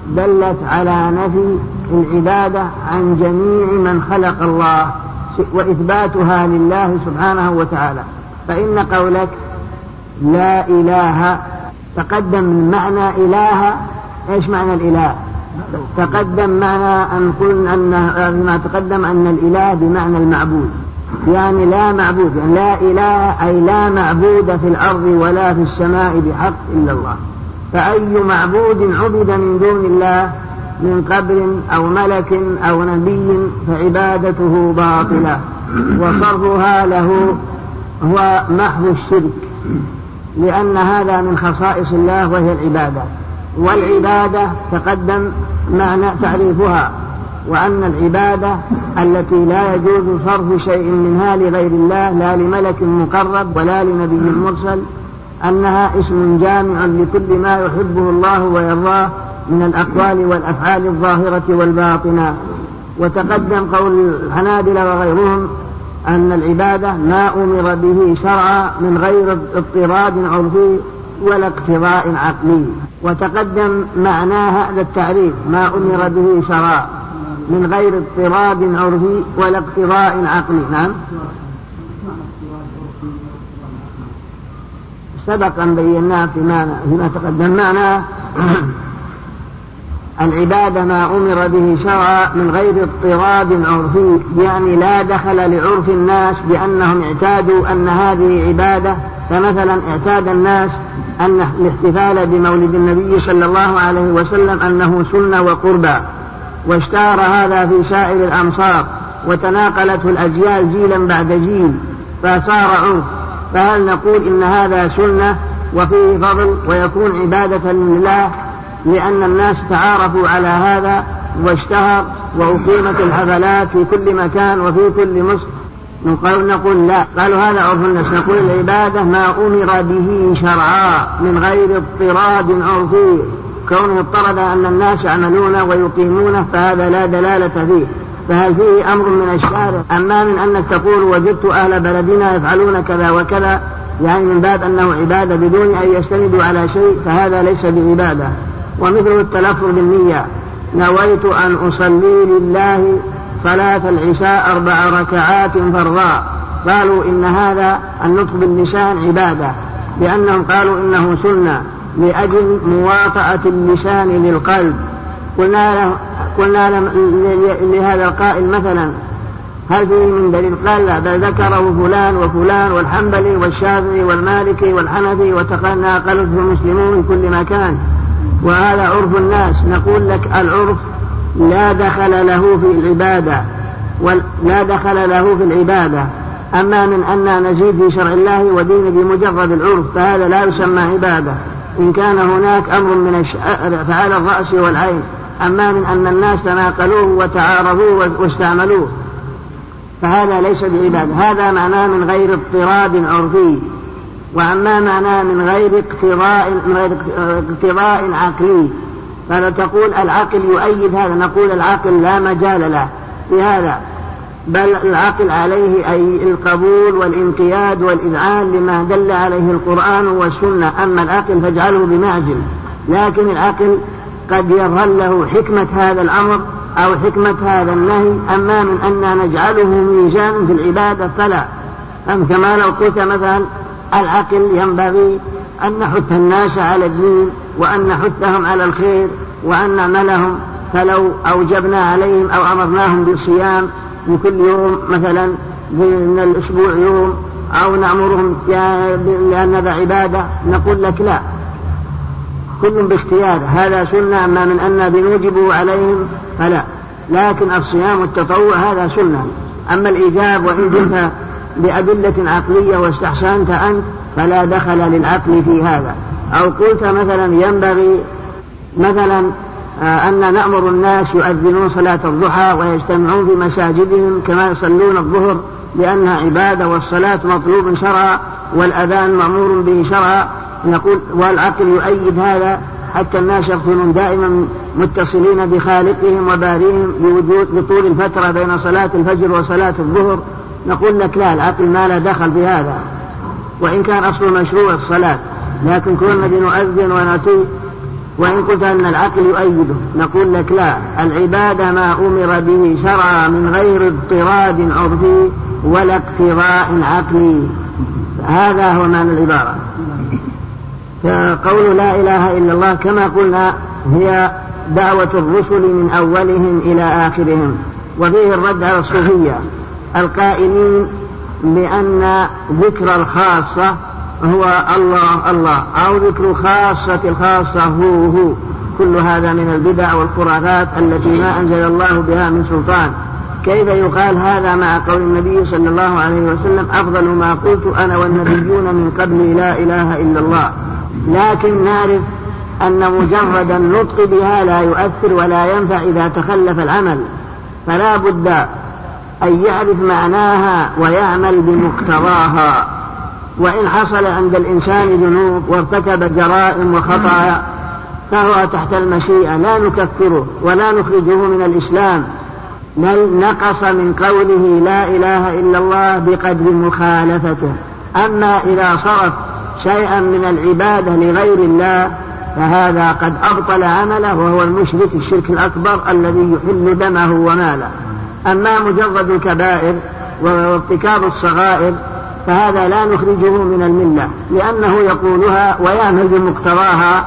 دلت على نفي العبادة عن جميع من خلق الله وإثباتها لله سبحانه وتعالى. فإن قولك لا إله تقدم من معنى إله. إيش معنى الإله؟ تقدم معنى أن قلنا ما تقدم أن الإله بمعنى المعبود، يعني لا معبود، يعني لا إله أي لا معبود في الأرض ولا في السماء بحق إلا الله. فأي معبود عبد من دون الله من قبر أو ملك أو نبي فعبادته باطلة وصرفها له هو محو الشرك، لأن هذا من خصائص الله وهي العبادة. والعبادة تقدم معنى تعريفها، وأن العبادة التي لا يجوز صرف شيء منها لغير الله لا لملك مقرب ولا لنبي مرسل، أنها اسم جامع لكل ما يحبه الله ويرضاه من الأقوال والأفعال الظاهرة والباطنة. وتقدم قول الحنابلة وغيرهم أن العبادة ما أمر به شرعا من غير اضطراد عرفي ولا اقتضاء عقلي. وتقدم معنى هذا التعريف ما أمر به شرعا من غير اضطراد عرفي ولا اقتضاء عقلي. نعم، سبق أن بيناه فيما تقدم. معنى العبادة ما أمر به شرعا من غير اضطراد عرفي، يعني لا دخل لعرف الناس بأنهم اعتادوا أن هذه عبادة. فمثلا اعتاد الناس أن الاحتفال بمولد النبي صلى الله عليه وسلم أنه سنة وقربى، واشتهر هذا في سائر الأمصار وتناقلته الأجيال جيلا بعد جيل فصار عرف. فهل نقول إن هذا سنة وفيه فضل ويكون عبادة لله لأن الناس تعارفوا على هذا واشتهر وأقيمت الحفلات في كل مكان وفي كل مصر؟ نقول لا، قالوا هذا عرف الناس. نقول العبادة ما أمر به شرعا من غير اضطراد عرفي، كونه اضطرد أن الناس يعملون ويقيمونه فهذا لا دلالة فيه. فهل فيه أمر من الشارع؟ أما من أنك تقول وجدت أهل بلدنا يفعلون كذا وكذا، يعني من باب أنه عبادة بدون أن يستندوا على شيء، فهذا ليس بعبادة. ومثل التلفظ بالنية، نويت أن أصلي لله صلاة العشاء 4 ركعات فرضا، قالوا إن هذا النطق باللسان عبادة، لأنهم قالوا إنه سنة لأجل مواطأة اللسان للقلب. قلنا لهذا القائل مثلا هل فيه من دليل؟ قال لا، بل ذكره فلان وفلان والحنبلي والشافعي والمالكي والحنفي وتناقلته المسلمون في كل مكان، وهذا عرف الناس. نقول لك العرف لا دخل له في العبادة، أما من أن نزيد في شرع الله ودين بمجرد العرف فهذا لا يسمى عبادة إن كان هناك أمر من الشرع فعلى الرأس والعين. أما من أن الناس تناقلوه وتعارضوه واستعملوه فهذا ليس بعبادة. هذا معناه من غير اضطراد عرفي. وأما معناه من غير اقتضاء عقلي، فلا تقول العقل يؤيد هذا، نقول العقل لا مجال له في هذا، بل العقل عليه أي القبول والانقياد والإذعان لما دل عليه القرآن والسنة. أما العقل فاجعله بمعزل، لكن العقل قد يظهر له حكمة هذا الأمر أو حكمة هذا النهي. أما من أن نجعله ميزان في العبادة فلا. كما لو قلت مثلا العقل ينبغي أن نحث الناس على الدين وأن نحثهم على الخير وأن نعملهم، فلو أوجبنا عليهم أو أمرناهم بالصيام من كل يوم مثلا من الأسبوع يوم أو نأمرهم لأن هذا عبادة، نقول لك لا، كل باختيار، هذا سنة. أما من أن بنوجبه عليهم فلا. لكن الصيام التطوع هذا سنة. أما الإيجاب وإن جئت بأدلة عقلية واستحسنت أنت فلا دخل للعقل في هذا. أو قلت مثلا ينبغي مثلا أن نأمر الناس يؤذنون صلاة الضحى ويجتمعون في مساجدهم كما يصلون الظهر لأنها عبادة والصلاة مطلوب شرعا والأذان مأمور به شرعا، نقول والعقل يؤيد هذا حتى الناس يكونون دائما متصلين بخالقهم وبارئهم بطول الفترة بين صلاة الفجر وصلاة الظهر. نقول لك لا، العقل ما لا دخل بهذا، وإن كان أصل مشروع الصلاة، لكن كنا بنؤذن ونطيع وإن قلت أن العقل يؤيده نقول لك لا، العبادة ما أمر به شرعا من غير اضطراد عرفي ولا اقتضاء عقلي، هذا هو معنى العبارة. فقول لا إله إلا الله كما قلنا هي دعوة الرسل من أولهم إلى آخرهم، وفيه الرد على الصوفية القائلين بأن ذكر الخاصة هو الله الله، أو ذكر خاصة الخاصة هو. كل هذا من البدع والخرافات التي ما أنزل الله بها من سلطان. كيف يقال هذا مع قول النبي صلى الله عليه وسلم أفضل ما قلت أنا والنبيون من قبلي لا إله إلا الله؟ لكن نعرف أن مجرد النطق بها لا يؤثر ولا ينفع إذا تخلف العمل، فلا بد أن يعرف معناها ويعمل بمقتضاها. وإن حصل عند الإنسان ذنوب وارتكب جرائم وخطايا فهو تحت المشيئة، لا نكفره ولا نخرجه من الإسلام، بل نقص من قوله لا إله إلا الله بقدر مخالفته. أما إذا صرف شيئا من العبادة لغير الله فهذا قد أبطل عمله، وهو المشرك الشرك الأكبر الذي يحل دمه وماله. أما مجرد الكبائر وارتكاب الصغائر فهذا لا نخرجه من الملة، لأنه يقولها ويعمل بمقتضاها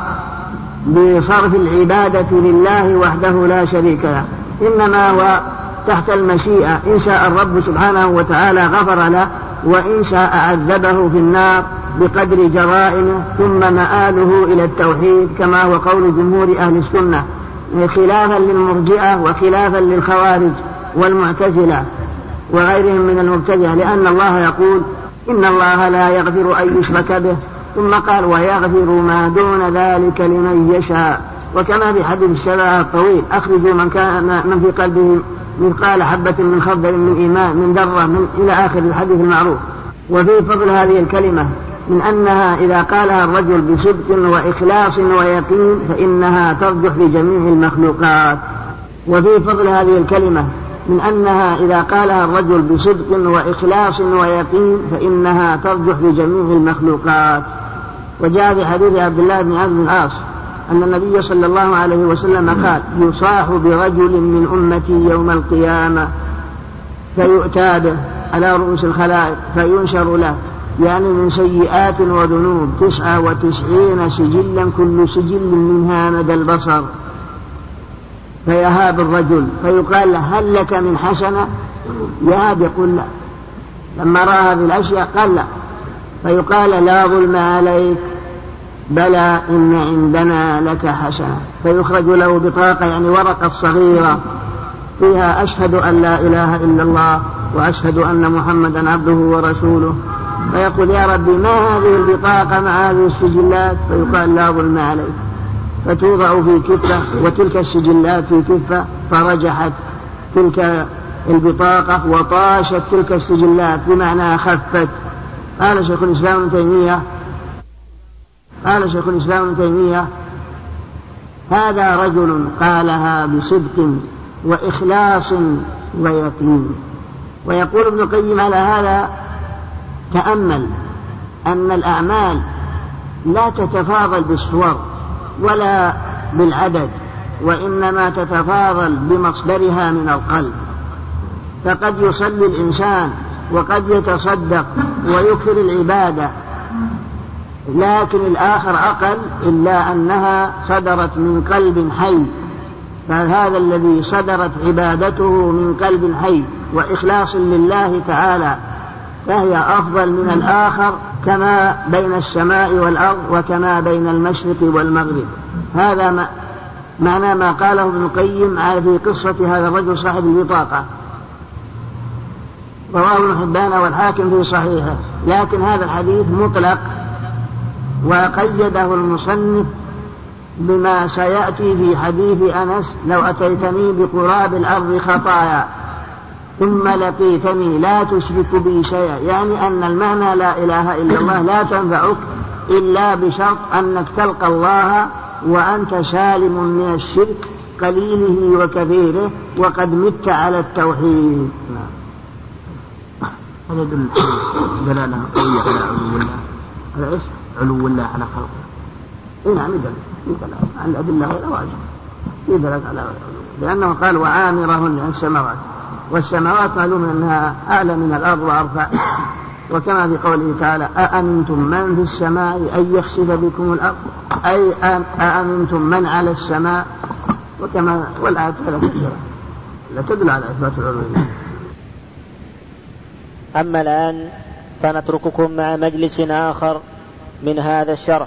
بصرف العبادة لله وحده لا شريك له، إنما هو تحت المشيئة. إن شاء الرب سبحانه وتعالى غفر له، وإن شاء عذبه في النار بقدر جرائمه، ثم مآله إلى التوحيد كما هو قول جمهور أهل السنة، خلافا للمرجئة وخلافا للخوارج والمعتزلة وغيرهم من المبتدعة، لأن الله يقول إن الله لا يغفر أن يشرك به، ثم قال ويغفر ما دون ذلك لمن يشاء. وكما في حديث الشفاعة الطويل أخرجوا من في قلبه مثقال حبة من خردل من إيمان من ذرة إلى آخر الحديث المعروف. وفي فضل هذه الكلمة من أنها إذا قالها الرجل بصدق وإخلاص ويقين فإنها ترجح لجميع المخلوقات. وفي فضل هذه الكلمة من أنها إذا قالها الرجل بصدق وإخلاص ويقين فإنها ترجح لجميع المخلوقات. وجاء في حديث عبد الله بن عمرو بن العاص أن النبي صلى الله عليه وسلم قال يصاح برجل من أمتي يوم القيامة فيؤتى به على رؤوس الخلائق فينشر له، يعني من سيئات وذنوب 99 سجلا كل سجل منها مدى البصر، فيهاب الرجل فيقال له هل لك من حسنة؟ يهاب يقول لا، لما رأى هذه الأشياء قال لا، فيقال لا ظلم عليك بلى إن عندنا لك حسنة، فيخرج له بطاقة يعني ورقة صغيرة فيها أشهد أن لا إله إلا الله وأشهد أن محمدا عبده ورسوله، فيقول يا ربي ما هذه البطاقة مع هذه السجلات؟ فيقال لا ظلم عليك، فتوضع في كفة وتلك السجلات في كفة، فرجحت تلك البطاقة وطاشت تلك السجلات بمعنى خفت. قال شيخ الإسلام ابن تيمية هذا رجل قالها بصدق وإخلاص ويقين. ويقول ابن القيم على هذا تأمل أن الأعمال لا تتفاضل بالصور ولا بالعدد، وإنما تتفاضل بمصدرها من القلب. فقد يصلي الإنسان وقد يتصدق ويكثر العبادة، لكن الآخر أقل، إلا أنها صدرت من قلب حي، فهذا الذي صدرت عبادته من قلب حي وإخلاص لله تعالى فهي أفضل من الآخر، كما بين السماء والأرض وكما بين المشرق والمغرب. هذا معنى ما قاله ابن القيم في قصة هذا الرجل صاحب البطاقة، رواه ابن حبان والحاكم في صحيحه. لكن هذا الحديث مطلق وقيده المصنف بما سيأتي في حديث أنس لو أتيتني بقراب الأرض خطايا ثم لقيتني لا تشرك بي شيئا، يعني أن المعنى لا إله إلا الله لا تنفعك إلا بشرط أنك تلقى الله وأنت سالم من الشرك قليله وكثيره وقد مت على التوحيد. هذا يدل دلالة قوية على علو الله، على علو الله على خلقه. نعم يدل. في دلالة على الأدلة غير واجب في دلالة على لأنه قال وعامرهن السماوات، والسماوات معلوم أنها أعلى من الأرض وأرفع، وكما في قوله تعالى أأمنتم من في السماء أن يخسف بكم الأرض، أي أأمنتم من على السماء، وكما والآيات لا تدل على إثبات العلوية. أما الآن فنترككم مع مجلس آخر من هذا الشرح.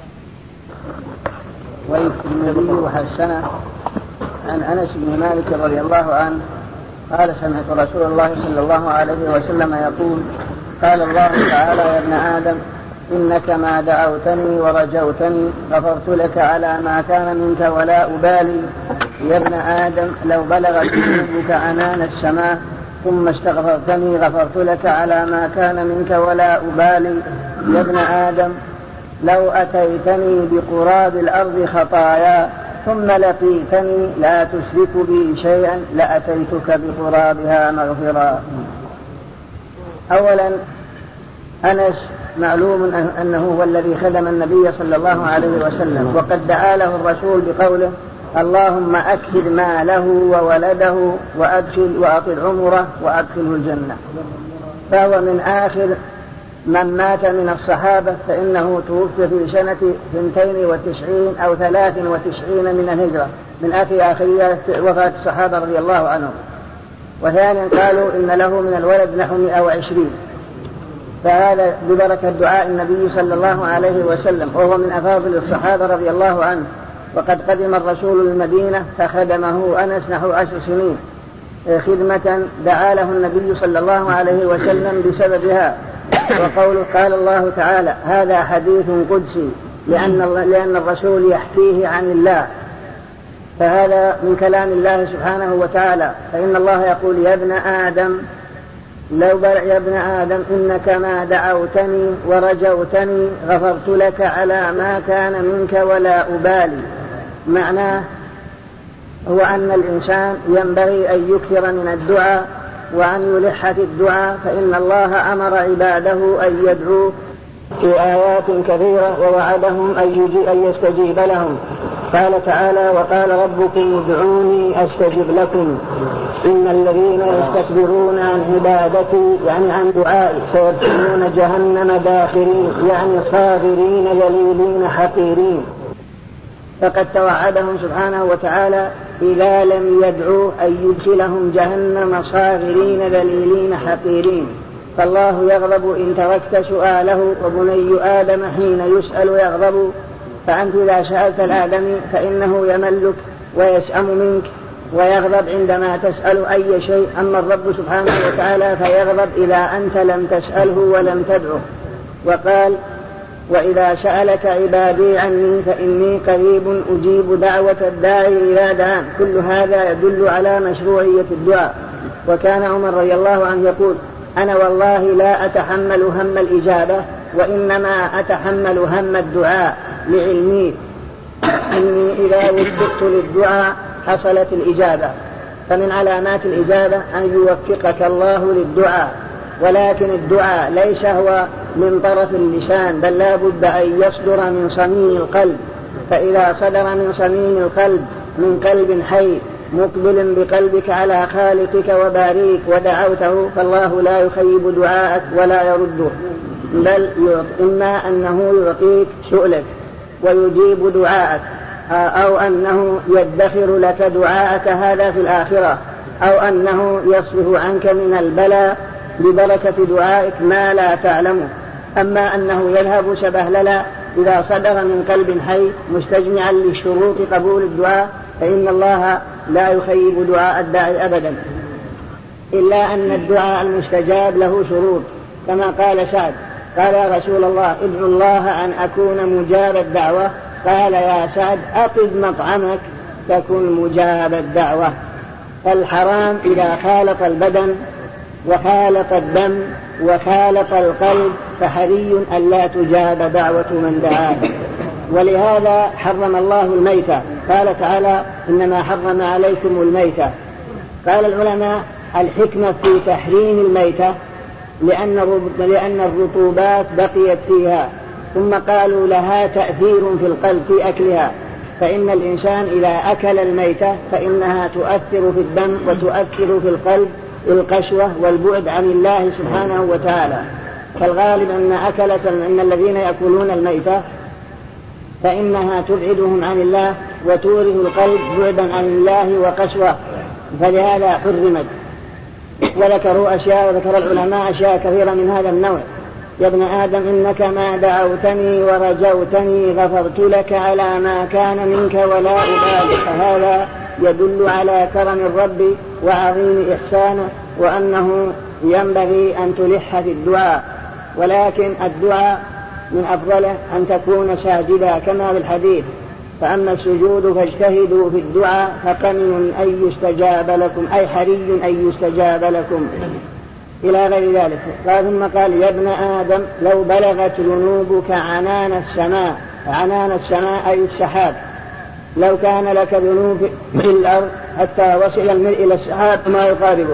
والنبي وحسنه عن أنس بن مالك رضي الله عنه قال سمعت رسول الله صلى الله عليه وسلم يقول قال الله تعالى يا ابن آدم إنك ما دعوتني ورجوتني غفرت لك على ما كان منك ولا أبالي. يا ابن آدم لو بلغت ذنوبك عنان السماء ثم استغفرتني غفرت لك على ما كان منك ولا أبالي. يا ابن آدم لو أتيتني بقراب الأرض خطايا ثم لقيتني لا تشرك بي شيئا لأتيتك بقرابها مغفرا. أولا أنس معلوم أنه هو الذي خدم النبي صلى الله عليه وسلم، وقد دعا له الرسول بقوله اللهم أكثر ماله وولده وأطل عمره وأدخله الجنة. فهو من آخر من مات من الصحابة، فإنه توفي في سنة 92 أو 93 من الهجرة، من آخريات وفاة الصحابة رضي الله عنهم. وثانيا قالوا إن له من الولد نحو 120. فهذا ببركة دعاء النبي صلى الله عليه وسلم، وهو من أفاضل الصحابة رضي الله عنه. وقد قدم الرسول المدينة فخدمه أنس نحو 10 سنين خدمة دعا له النبي صلى الله عليه وسلم بسببها. وقوله قال الله تعالى هذا حديث قدسي لأن الرسول يحكيه عن الله، فهذا من كلام الله سبحانه وتعالى. فإن الله يقول يا ابن آدم إنك ما دعوتني ورجوتني غفرت لك على ما كان منك ولا أبالي. معناه هو أن الإنسان ينبغي أن يكثر من الدعاء وأن يلح في الدعاء، فإن الله أمر عباده أن يدعوه في آيات كثيرة ووعدهم أن يستجيب لهم. قال تعالى وقال ربكم ادعوني أستجب لكم إن الذين يستكبرون عن عبادتي يعني عن دعائي سيدخلون جهنم داخرين يعني صاغرين ذليلين حقيرين. فقد توعدهم سبحانه وتعالى إذا لم يدعوه أن يدخلهم جهنم صاغرين ذليلين حقيرين. فالله يغضب إن تركت سؤاله، وبني آدم حين يسأل يغضب. فأنت إذا سألت الآدمي فإنه يملك ويسأم منك ويغضب عندما تسأل أي شيء. أما الرب سبحانه وتعالى فيغضب إذا أنت لم تسأله ولم تدعه. وقال وإذا سألك عبادي عني فإني قريب أجيب دعوة الداعي إذا دعان. كل هذا يدل على مشروعية الدعاء. وكان عمر رضي الله عنه يقول أنا والله لا أتحمل هم الإجابة وإنما أتحمل هم الدعاء لعلمي أني إذا وفقت للدعاء حصلت الإجابة. فمن علامات الإجابة أن يوفقك الله للدعاء، ولكن الدعاء ليس هو من طرف اللسان، بل لا بد أن يصدر من صميم القلب. فإذا صدر من صميم القلب من قلب حي مقبل بقلبك على خالقك وباريك ودعوته، فالله لا يخيب دعاءك ولا يرده، بل إما أنه يعطيك سؤلك ويجيب دعاءك، أو أنه يدخر لك دعاءك هذا في الآخرة، أو أنه يصرف عنك من البلاء ببركة دعائك ما لا تعلمه. أما أنه يذهب سبهللا إذا صدر من قلب حي مستجمعا لشروط قبول الدعاء، فإن الله لا يخيب دعاء الداعي أبدا، إلا أن الدعاء المستجاب له شروط. كما قال سعد قال يا رسول الله ادعو الله أن أكون مجاب الدعوة. قال يا سعد أقض مطعمك تكن مجاب الدعوة. فالحرام إذا خالط البدن وخالط الدم وخالط القلب فحري أن لا تجاب دعوة من دعاه. ولهذا حرم الله الميتة. قال تعالى إنما حرم عليكم الميتة. قال العلماء الحكمة في تحريم الميتة لأن الرطوبات بقيت فيها، ثم قالوا لها تأثير في القلب في أكلها، فإن الإنسان إذا أكل الميتة فإنها تؤثر في الدم وتؤثر في القلب القسوة والبعد عن الله سبحانه وتعالى. فالغالب أن الذين يأكلون الميتة فإنها تبعدهم عن الله وتورث القلب بعدا عن الله وقسوة، فلهذا حرمت. وذكر العلماء أشياء كثيرة من هذا النوع. يا ابن آدم إنك ما دعوتني ورجوتني غفرت لك على ما كان منك ولا أبالي. فهذا يدل على كرم الرب وعظيم إحسانه وأنه ينبغي أن تلح في الدعاء، ولكن الدعاء من أفضله أن تكون ساجدا كما في الحديث: فأما السجود فاجتهدوا في الدعاء فقمن أن يستجاب لكم، أي حري أن يستجاب لكم، إلى غير ذلك. ثم قال: يا ابن آدم لو بلغت ذنوبك عنان السماء أي السحاب، لو كان لك ذنوب في الأرض حتى وصل الملء إلى السحاب ما يقاربه،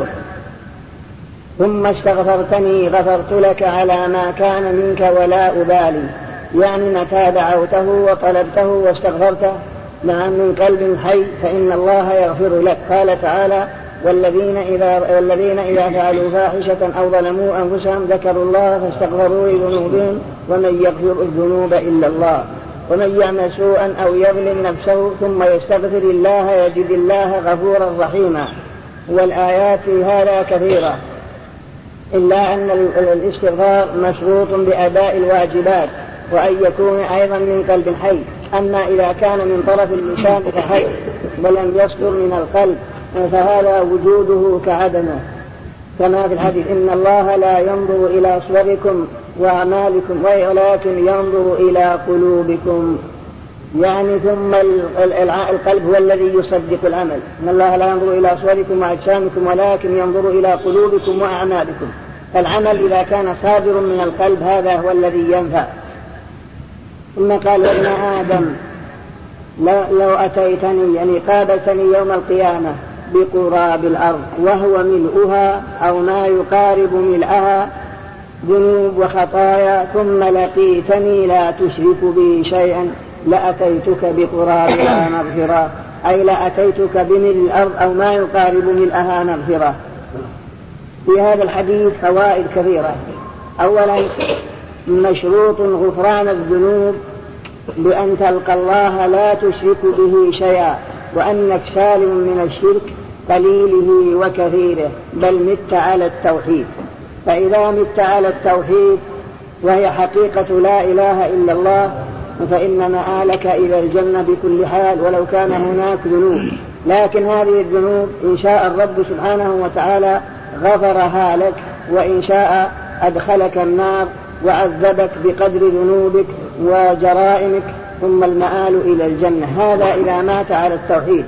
ثم استغفرتني غفرت لك على ما كان منك ولا أبالي، يعني متى دعوته وطلبته واستغفرته من قلب حي فإن الله يغفر لك. قال تعالى: والذين إذا فعلوا فاحشة أو ظلموا أنفسهم ذكروا الله فاستغفروا لذنوبهم ومن يغفر الذنوب إلا الله ومن يعمل سوءا أو يظلم نفسه ثم يستغفر الله يجد الله غفورا رحيما. والآيات في هذا كثيرة، إلا أن الاستغفار مشروط بأداء الواجبات وأن يكون أيضا من قلب حي. أما إذا كان من طرف اللسان فحي ولم يصدر من القلب فهذا وجوده كعدمه، كما في الحديث: إن الله لا ينظر إلى صوركم وأعمالكم ولكن ينظر إلى قلوبكم. يعني ثم القلب هو الذي يصدق العمل. إن الله لا ينظر إلى صوركم وأجسامكم ولكن ينظر إلى قلوبكم وأعمالكم. العمل إذا كان صادر من القلب هذا هو الذي ينفع. ثم قال: يا ابن آدم لو أتيتني، يعني قابلتني يوم القيامة بقراب الأرض وهو ملؤها أو ما يقارب ملئها ذنوب وخطايا ثم لقيتني لا تشرك بي شيئا لأتيتك بقرابها مغفرة، أي لأتيتك بملء الأرض أو ما يقارب ملئها مغفرة. في هذا الحديث فوائد كثيرة. أولا مشروط غفران الذنوب بأن تلقى الله لا تشرك به شيئا، وأنك سالم من الشرك قليله وكثيره، بل مت على التوحيد. فإذا مت على التوحيد وهي حقيقة لا إله إلا الله فإن مآلك إلى الجنة بكل حال ولو كان هناك ذنوب. لكن هذه الذنوب إن شاء الرب سبحانه وتعالى غفرها لك، وإن شاء أدخلك النار وعذبك بقدر ذنوبك وجرائمك، ثم المآل إلى الجنة. هذا إذا مات على التوحيد.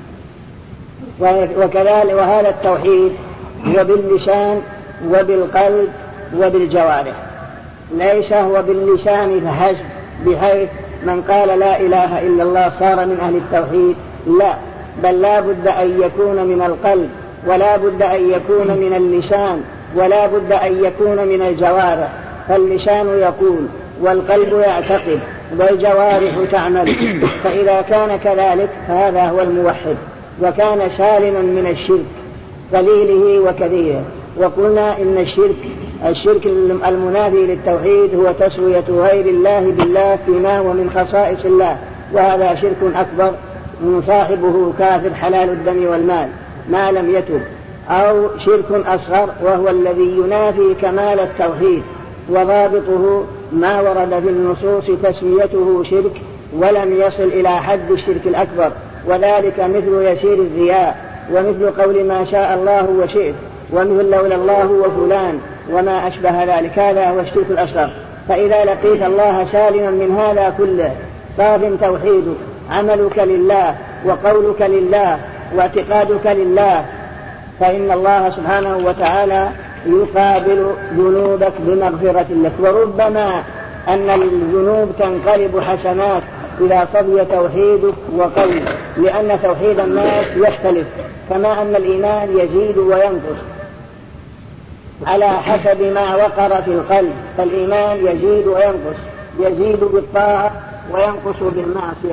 وكذلك وهذا التوحيد هو باللسان وبالقلب وبالجوارح، ليس هو باللسان فحسب بحيث من قال لا إله إلا الله صار من أهل التوحيد، لا، بل لا بد أن يكون من القلب، ولا بد أن يكون من اللسان، ولا بد أن يكون من الجوارح. فاللسان يقول والقلب يعتقد والجوارح تعمل. فإذا كان كذلك فهذا هو الموحد، وكان سالما من الشرك قليله وكثيره. وقلنا إن الشرك المنافي للتوحيد هو تسوية غير الله بالله فيما هو من خصائص الله، وهذا شرك أكبر صاحبه كافر حلال الدم والمال ما لم يتب، أو شرك أصغر وهو الذي ينافي كمال التوحيد، وضابطه ما ورد في النصوص تسميته شرك ولم يصل إلى حد الشرك الأكبر، وذلك مثل يسير الرياء، ومثل قول ما شاء الله وشئت، ومثل لولا الله وفلان وما أشبه ذلك. هذا هو الشرك الأصغر. فإذا لقيت الله سالما من هذا كله صاف توحيدك، عملك لله وقولك لله واعتقادك لله، فإن الله سبحانه وتعالى يقابل ذنوبك بمغفرة لك. وربما أن الذنوب تنقلب حسنات إذا صدي توحيدك وقولك، لأن توحيد الناس يختلف، كما أن الإيمان يزيد وينقص على حسب ما وقر في القلب. فالإيمان يزيد وينقص، يزيد بالطاعة وينقص بالمعصية.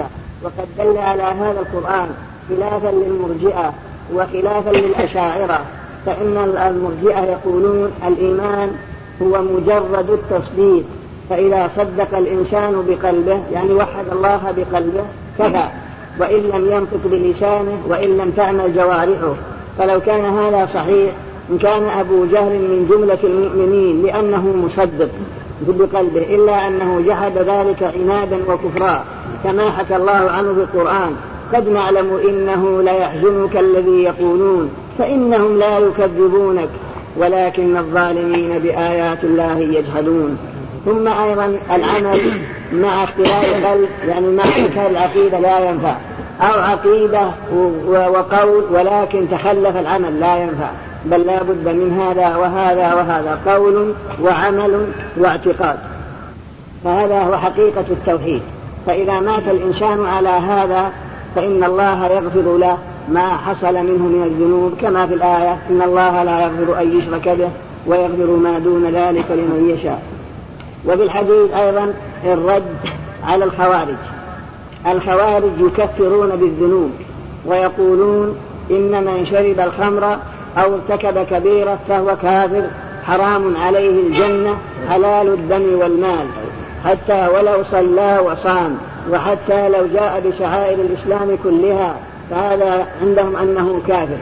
وقد دل على هذا القرآن خلافا للمرجئة وخلافا للأشاعرة، فإن المرجئة يقولون الإيمان هو مجرد التصديق، فإذا صدق الإنسان بقلبه يعني وحد الله بقلبه كفى، وإن لم ينطق بلسانه وإن لم تعمل جوارحه. فلو كان هذا صحيح إن كان أبو جهل من جملة المؤمنين لأنه مصدق بقلبه، إلا أنه جحد ذلك عنادا وكفرا كما حكى الله عنه بالقرآن: قد نعلم إنه ليحزنك الذي يقولون فإنهم لا يكذبونك ولكن الظالمين بآيات الله يجحدون. ثم أيضا العمل مع اختلاف القلب يعني مع اختلاف العقيدة لا ينفع، أو عقيدة وقول ولكن تخلف العمل لا ينفع، بل لا بد من هذا وهذا وهذا، قول وعمل واعتقاد. فهذا هو حقيقة التوحيد. فإذا مات الإنسان على هذا فإن الله يغفر له ما حصل منه من الذنوب، كما في الآية: إن الله لا يغفر أن يشرك به ويغفر ما دون ذلك لمن يشاء. وفي الحديث أيضا الرد على الخوارج. الخوارج يكفرون بالذنوب ويقولون إن من شرب الخمر أو ارتكب كبيرة فهو كافر، حرام عليه الجنة، حلال الدم والمال، حتى ولو صلى وصام، وحتى لو جاء بشعائر الإسلام كلها، فهذا عندهم أنه كافر.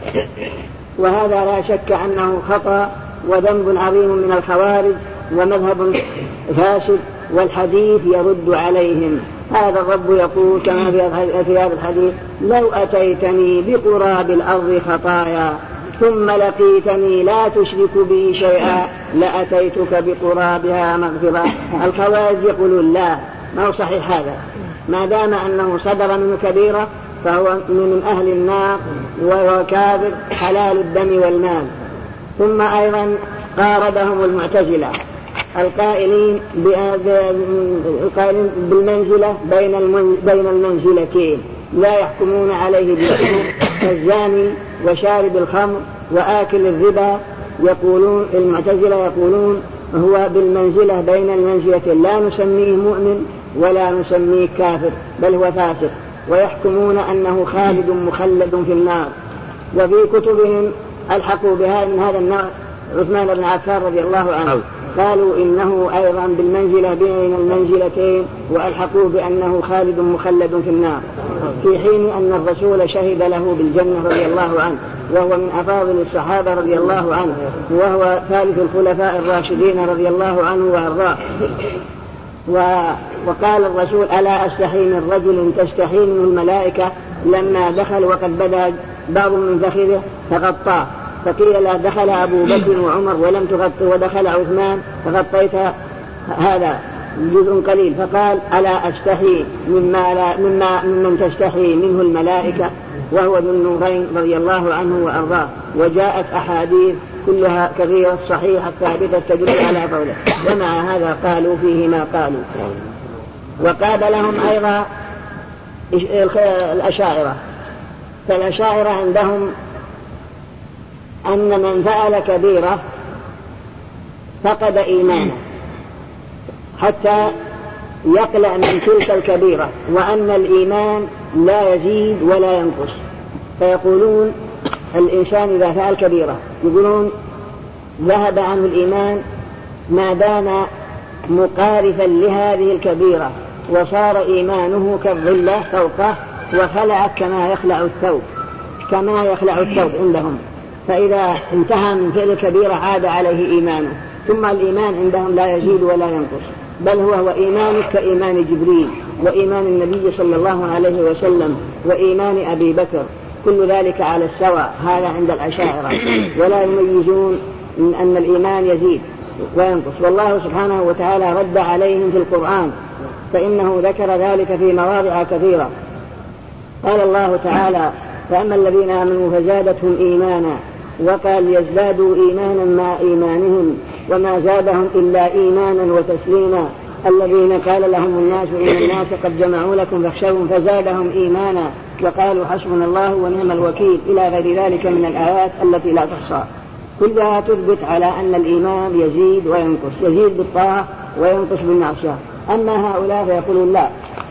وهذا لا شك أنه خطأ وذنب عظيم من الخوارج ومذهب فاسد، والحديث يرد عليهم. هذا الرب يقول كما في هذا الحديث: لو أتيتني بقراب الأرض خطايا ثم لقيتني لا تشرك بي شيئا لأتيتك بقرابها مغفرة. الخوارج يقولون لا، ما هو صحيح هذا، ما دام أنه صدر منه كبيرة فهو من أهل النار وهو كافر حلال الدم والمال. ثم أيضا قاربهم المعتزلة القائلين بالمنزلة بين المنزلتين، لا يحكمون عليه بالحكم كالزاني وشارب الخمر وآكل الربا. يقولون المعتزلة يقولون هو بالمنزلة بين المنزلتين، لا نسميه مؤمن ولا نسميه كافر، بل هو فاسق، ويحكمون أنه خالد مخلد في النار. وفي كتبهم ألحقوا بها من هذا النوع عثمان بن عفان رضي الله عنه، قالوا إنه أيضا بالمنزلة بين المنزلتين، وألحقوه بأنه خالد مخلد في النار، في حين أن الرسول شهد له بالجنة رضي الله عنه، وهو من أفاضل الصحابة رضي الله عنه، وهو ثالث الخلفاء الراشدين رضي الله عنه وأرضاه. وقال الرسول: ألا أستحي من رجل تستحي منه الملائكة، لما دخل وقد بدا بعض من فخذه فغطاه، فقيل لا دخل أبو بكر وعمر ولم تغطي، ودخل عثمان فغطيت هذا جزء قليل، فقال: ألا أستحي ممن تستحي منه الملائكة، وهو ذو النورين رضي الله عنه وأرضاه. وجاءت أحاديث كلها كثيرة صحيحة ثابتة تدل على قوله، ومع هذا قالوا فيه ما قالوا. وقابلهم أيضا الأشاعرة. فالأشاعرة عندهم أن من فعل كبيرة فقد إيمانه حتى يقلع من تلك الكبيرة، وأن الإيمان لا يزيد ولا ينقص. فيقولون الإنسان إذا فعل كبيرة يقولون ذهب عنه الإيمان ما دام مقارفا لهذه الكبيرة، وصار إيمانه كالظلة فوقه وخلع كما يخلع الثوب عندهم. فإذا انتهى من فعل كبيرة عاد عليه إيمانه. ثم الإيمان عندهم لا يزيد ولا ينقص، بل هو إيمانك كإيمان جبريل وإيمان النبي صلى الله عليه وسلم وإيمان أبي بكر، كل ذلك على السواء. هذا عند الأشاعرة، ولا يميزون أن الإيمان يزيد وينقص. والله سبحانه وتعالى رد عليهم في القرآن، فإنه ذكر ذلك في مواضع كثيرة. قال الله تعالى: فأما الذين آمنوا فزادتهم إيمانا، وقال يزدادوا إيمانا مع إيمانهم، وما زادهم إلا إيمانا وتسليما. الذين قال لهم الناس إن الناس قد جمعوا لكم فاخشوهم فزادهم إيمانا وقالوا حسبنا الله ونعم الوكيل، إلى غير ذلك من الآيات التي لا تحصى. كلها تثبت على أن الإيمان يزيد وينقص، يزيد بالطاعة وينقص بالمعصية. أما هؤلاء فيقولون لا،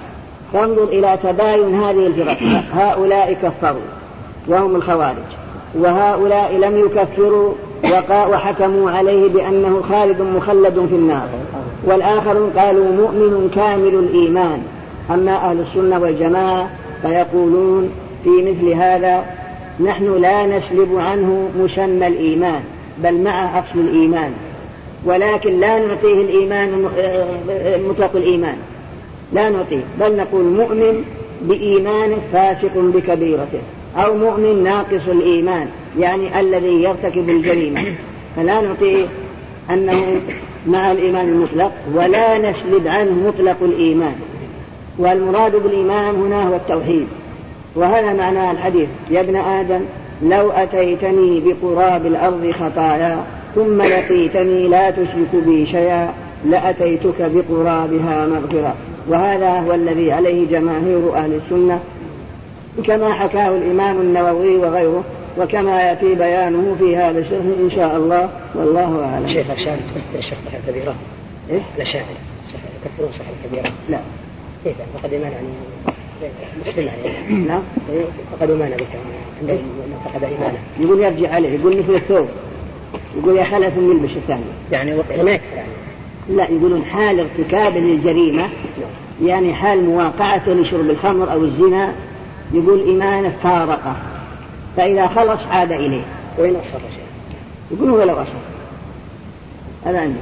فانظر إلى تباين هذه الفرق، هؤلاء كفروا وهم الخوارج، وهؤلاء لم يكفروا وحكموا عليه بأنه خالد مخلد في النار، والآخرون قالوا مؤمن كامل الإيمان. أما أهل السنة والجماعة فيقولون في مثل هذا نحن لا نسلب عنه مسمى الإيمان بل مع أصل الإيمان، ولكن لا نعطيه الإيمان مطلق الإيمان، لا نعطيه، بل نقول مؤمن بإيمان فاسق بكبيرته، أو مؤمن ناقص الإيمان يعني الذي يرتكب الجريمة، فلا نعطيه أنه مع الإيمان المطلق ولا نسلب عنه مطلق الإيمان. والمراد بالإيمان هنا هو التوحيد، وهذا معنى الحديث: يا ابن آدم لو أتيتني بقراب الأرض خطايا ثم لقيتني لا تشرك بي شيئا لأتيتك بقرابها مغفرة. وهذا هو الذي عليه جماهير أهل السنة كما حكاه الإمام النووي وغيره، وكما يأتي بيانه في هذا الشرح إن شاء الله، والله أعلم. شيخ الشاهد الشيخ الكبيرة إيه؟ لا شاهد كفروا صح الكبيرة لا كيف فقد إيمان يعني مسلم يعني نعم فقد إيمان بك عندما فقد إيمانه يقول يرجع عليه، يقول مثل الثوب، يقول يا خلف يلبس الثاني يعني وقع هناك يعني. لا يقولون حال ارتكاب للجريمة يعني حال مواقعته لشرب الخمر أو الزنا، يقول إيمانه فارقه، فإذا خلص عاد إليه. وين أصر شيء؟ يقولون ولو أصر. هذا عندي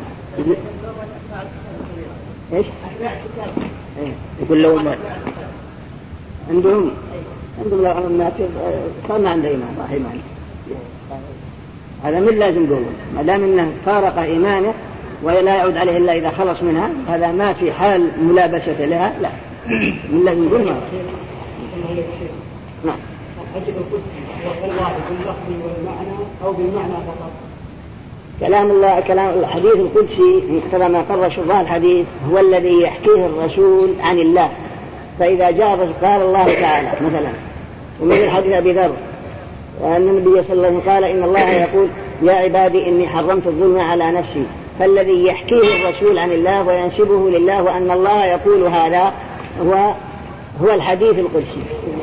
إيش؟ يقول لو ما عندهم لو ما صار ما عنده إيمان راح إيمان، هذا من لازم يقولون ما دام إنه فارق إيمانه ولا يعود عليه إلا إذا خلص منها، هذا ما في حال ملابسة لها، لا من لازم يقول ما. نعم. أو بالمعنى فقط. كلام الله كلام الحديث القدسي مقتضى ما قرر شرح الحديث هو الذي يحكيه الرسول عن الله، فإذا جاء قال الله تعالى مثلا، ومثل حديث أبي ذر وأن النبي صلى الله عليه وسلم قال إن الله يقول يا عبادي إني حرمت الظلم على نفسي، فالذي يحكيه الرسول عن الله وينسبه لله وأن الله يقول هذا هو الحديث القدسي.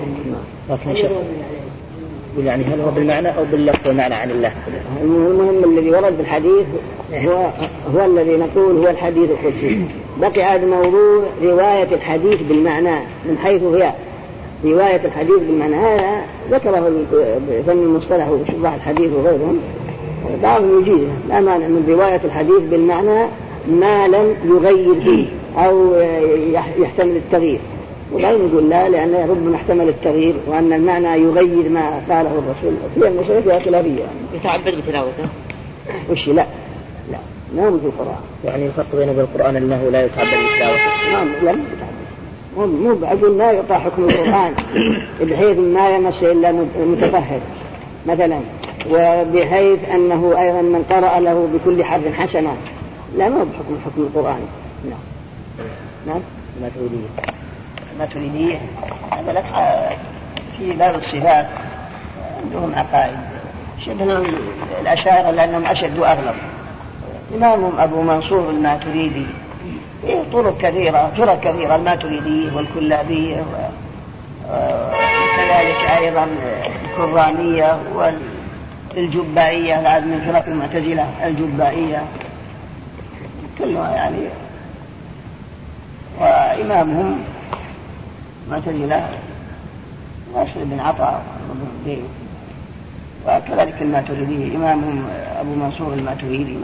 يعني هل هو بالمعنى أو باللفظ والمعنى عن الله؟ المهم الذي ورد بالحديث هو الذي نقول هو الحديث القدسي. بقي هذا موضوع رواية الحديث بالمعنى من حيث هي رواية الحديث بالمعنى، هذا ذكره فن المصطلح وشرح الحديث وغيرهم، بعضهم يجيزه، لا مانع من رواية الحديث بالمعنى ما لم يغير فيه أو يحتمل التغيير، وبعدين نقول لا، لأن ربما احتمل التغيير وأن المعنى يغير ما قاله الرسول، في المسألة فيها خلافية. يتعبد بتلاوته؟ وش لا ما هو في القرآن. يعني الفرق بينه وبين القرآن أنه لا يتعبد بتلاوته. نعم لم يتعبد، مو بأقول لا يعطى حكم القرآن بحيث ما يمس إلا متطهر مثلا، وبحيث أنه أيضا من قرأ له بكل حرف حسنة، لا ما هو بحكم القرآن. نعم ما تريديه هذا لك في باب الصفات عندهم عقائد شبه الأشاعرة لأنهم أشد وأغلب. إمامهم أبو منصور الماتريدي طرق كثيرة الماتريدية والكلابية وكذلك أيضا الكرامية والجبائية من فرق المعتزلة الجبائية كلها يعني، وإمامهم معتزلة واشر بن عطاء وكذلك الماتريدي إمامهم أبو منصور الماتريدي.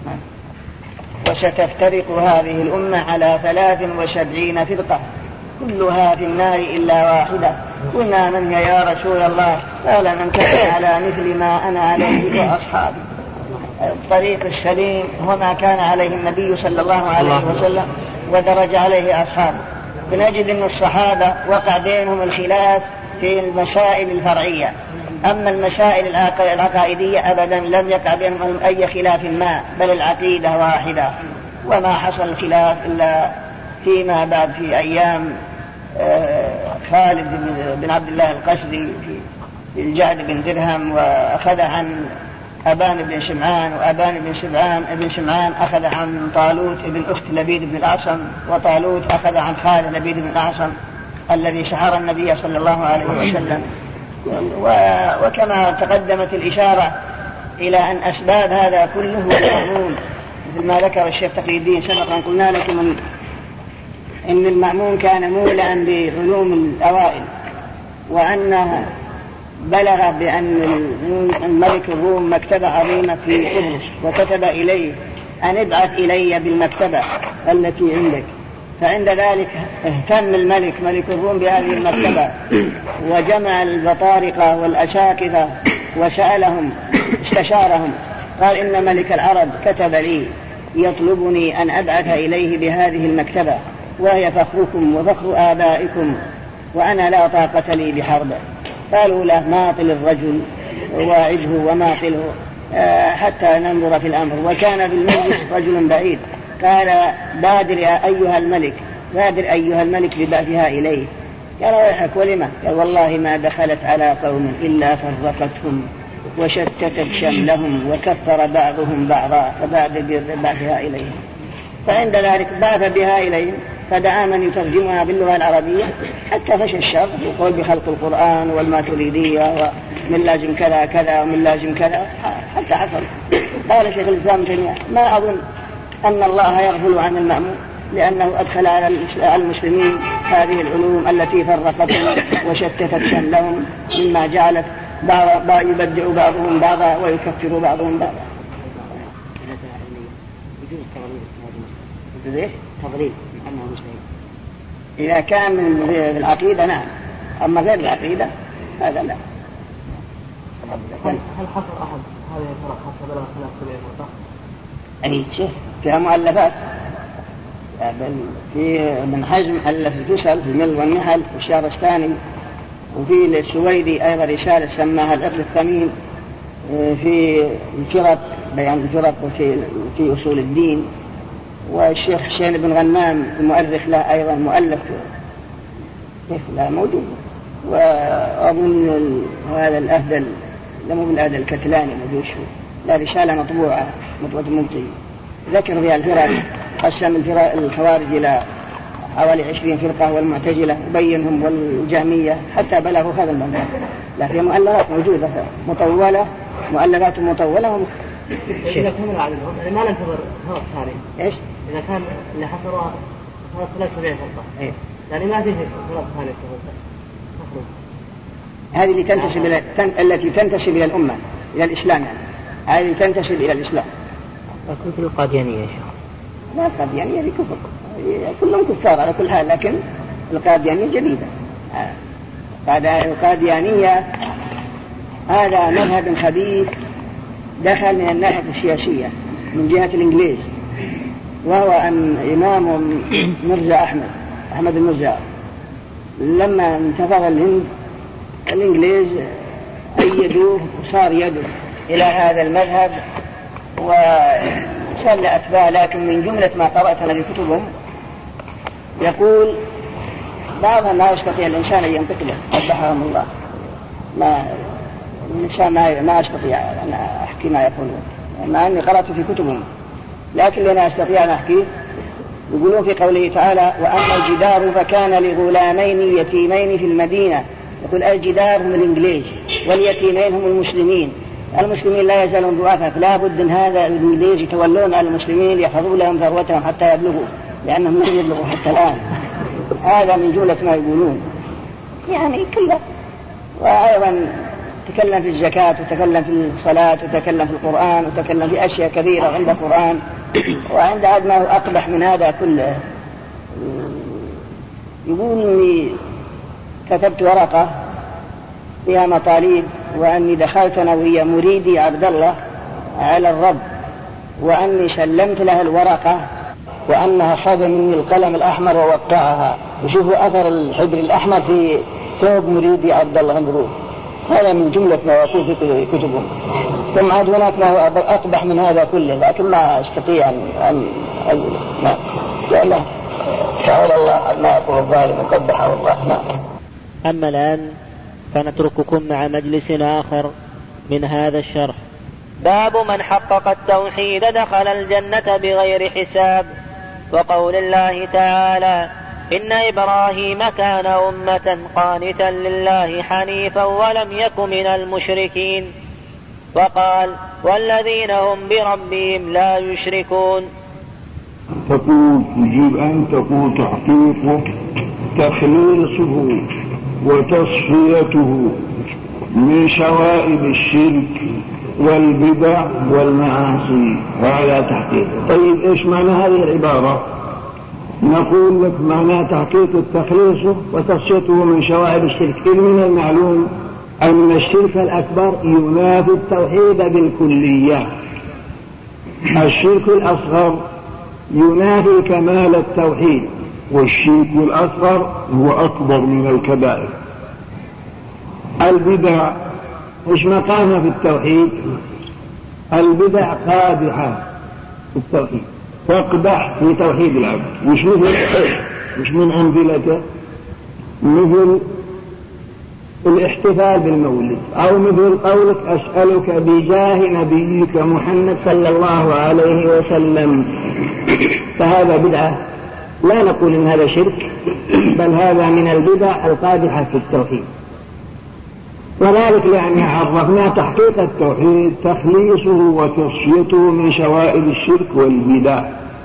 وستفترق هذه الأمة على 73 فرقة كلها في النار إلا واحدة. قلنا من هي يا رسول الله؟ قال من كان على مثل ما أنا عليه وأصحابي. الطريق السليم هو ما كان عليه النبي صلى الله عليه وسلم ودرج عليه أصحابه. بنجد أن الصحابة وقع بينهم الخلاف في المسائل الفرعية، أما المسائل العقائدية أبدا لم يقع بينهم أي خلاف ما، بل العقيدة واحدة. وما حصل الخلاف إلا فيما بعد في أيام خالد بن عبد الله القسري في الجعد بن درهم، وأخذ عن أبان بن شمعان، وأبان بن شمعان أخذ عن طالوت بن أخت لبيد بن الأعصم، وطالوت أخذ عن خالد لبيد بن الأعصم. الذي سحر النبي صلى الله عليه وسلم. وكما تقدمت الإشارة إلى أن أسباب هذا كله المأمون، مثل ما ذكر الشيخ تقي الدين سبقا، قلنا لكم إن المأمون كان مولعا بعلوم الأوائل، وأنه بلغ بأن الملك الروم مكتبة عظيمة في قبرص، وكتب إليه أن ابعث إلي بالمكتبة التي عندك. فعند ذلك اهتم الملك ملك الروم بهذه المكتبة، وجمع البطارقة والأساكذة وسألهم استشارهم، قال إن ملك العرب كتب لي يطلبني أن أبعث إليه بهذه المكتبة، وهي فخركم وفخر آبائكم، وأنا لا طاقة لي بحربه. قالوا له ماطل الرجل وواعده وماطله حتى ننظر في الأمر. وكان في المجلس رجل بعيد، قال بادر أيها الملك ببعثها إليه. قال ويحك ولما؟ قال والله ما دخلت على قوم إلا فرقتهم وشتتت شملهم وكفر بعضهم بعضا، فبادر ببعثها إليه. فعند ذلك بعث بها إليه، فدعا من يترجمها باللغة العربية حتى فشى الشر وقال بخلق القرآن والماتريدية ومن لازم كذا كذا ومن لازم كذا حتى حصل. قال شيخ الإسلام تيمية ما أظن أن الله يغفل عن المأمون، لأنه أدخل على المسلمين هذه العلوم التي فرقتهم وشتتت شملهم، مما جعلت يبدع بعضهم بعضا ويكفر بعضهم بعضا. تضليل أنه مسلم إذا كان من العقيدة نعم، أما غير العقيدة هذا لا. هل حصل أحد هذه الفرق حتى بلغ 3 فرقة؟ أي شيء فيها مؤلفات، في من حزم ألف الفصل في المل والنحل والشهرستاني، وفي السويدي أيضا رسالة سماها العقل الثمين في الفرق، بيان الفرق في أصول الدين. والشيخ حسين بن غنام المؤرخ له أيضا مؤلف لا موجود. وأظن هذا الأهدل لم يكن هذا الكتلاني موجود، لا رسالة مطبوعة ممتعة ذكر فيها الفرق، قسم الخوارج إلى حوالي 20 فرقة، والمعتزلة وبينهم والجهمية حتى بلغوا هذا المنهج. لا في مؤلفات موجودة مطولة، مؤلفات مطولة. إذا كان العددهم يعني ما ننتظر فرق ثاني. إيش؟ إذا كان اللي حصلوا 3 فرقة إيه؟ يعني ما فيه فرق ثانية. هذه اللي تنتسب التي تنتسب إلى الأمة، إلى الإسلام، يعني هذه تنتسب إلى الإسلام. وكنت القاديانية يا شيخ؟ لا القاديانية دي كفر، كلهم كفار على كل حال، لكن القاديانية جديدة. القاديانية هذا مذهب خبيث دخل من الناحية السياسية من جهة الإنجليز، وهو أن إمام مرزا أحمد المرزا لما انتفض الهند الإنجليز أيدوه وصار يدعو إلى هذا المذهب وصار أتباع. لكن من جملة ما قرأتنا في كتبهم يقول بعضا ما يستطيع الإنسان أن ينطق له، قبحهم الله، الإنسان ما أستطيع أن أحكي ما يقولون، مع أني قرأت في كتبهم، لكن لنا أستطيع أن أحكي. يقولون في قوله تعالى وأما الجدار فكان لغلامين يتيمين في المدينة، يقول الجدار هم الإنجليز واليتيمين هم المسلمين لا يزالون ضعفاء، فلا بد أن هذا الإنجليز يتولون على المسلمين يحفظوا لهم ثروتهم حتى يبلغوا، لأنهم لم يبلغوا حتى الآن. هذا من جملة ما يقولون يعني كله. وأيضا تكلم في الزكاة وتكلم في الصلاة وتكلم في القرآن وتكلم في أشياء كبيرة عند القرآن، وعند هذا ما هو أقبح من هذا كله. يقول إني كتبت ورقة فيها مطالب، وأني دخلت أنا ويا مريدي عبد الله على الرب، وأني سلمت له الورقة، وأنها أخذ مني القلم الأحمر ووقعها. وشوفوا أثر الحبر الأحمر في ثوب مريدي عبد الله عنده. هذا من جملة ما يقول في كتبهم. ثم عاد هناك ما هو أقبح من هذا كله، لكن ما أستطيع أن لا تعالى الله ما يقول الظالم قبحه الله. أما الآن فنترككم مع مجلس آخر من هذا الشرح. باب من حقق التوحيد دخل الجنة بغير حساب. وقول الله تعالى إن إبراهيم كان أمة قانتا لله حنيفا ولم يك من المشركين. وقال والذين هم بربهم لا يشركون. تقول تجيب أن تقول تحقيقه تخليصه وتصفيته من شوائب الشرك والبدع والمعاصي، هذا تحقيق. طيب إيش معنى هذه العبارة؟ نقول لك معنى تحقيق التخليص وتصفيته من شوائب الشرك. إذ من المعلوم أن الشرك الأكبر ينافي التوحيد بالكلية، الشرك الأصغر ينافي كمال التوحيد، والشرك الأصغر هو أكبر من الكبائر. البدع إيش مقامها في التوحيد؟ البدع قادحة في التوحيد، تقدح في توحيد العبد. مش من أمثلته مثل الاحتفال بالمولد، أو مثل قولك أسألك بجاه نبيك محمد صلى الله عليه وسلم، فهذا بدعة. لا نقول إن هذا شرك، بل هذا من البدع القادحة في التوحيد. وذلك لأن عرفنا تحقيق التوحيد تخليصه وتصفيته من شوائب الشرك والبدع،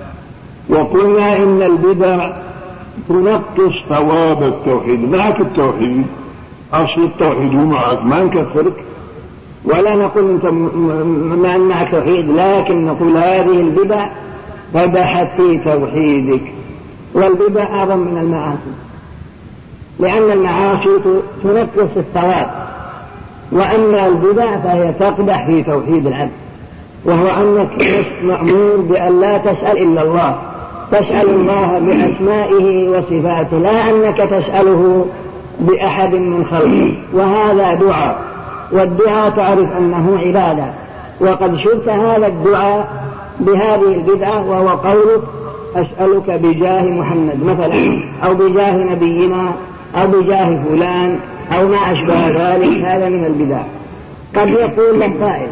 وقلنا إن البدع تنقص ثواب التوحيد. معك التوحيد، أصل التوحيد ومعك، ما نكفرك ولا نقول أنت معك توحيد، لكن نقول هذه البدع فدحت في توحيدك. والبدع أعظم من المعاصي، لأن المعاصي تنقص الثواب، وأما البدع فهي تقدح في توحيد العبد، وهو أنك مأمور بأن لا تسأل إلا الله، تسأل الله بأسمائه وصفاته، لا أنك تسأله بأحد من خلقه، وهذا دعاء، والدعاء تعرف أنه عبادة. وقد شرت هذا الدعاء بهذه البدعة، وهو قولك أسألك بجاه محمد مثلا، أو بجاه نبينا، أو بجاه فلان، أو ما أشبه ذلك، هذا من البدع. قد يقول لك قائل،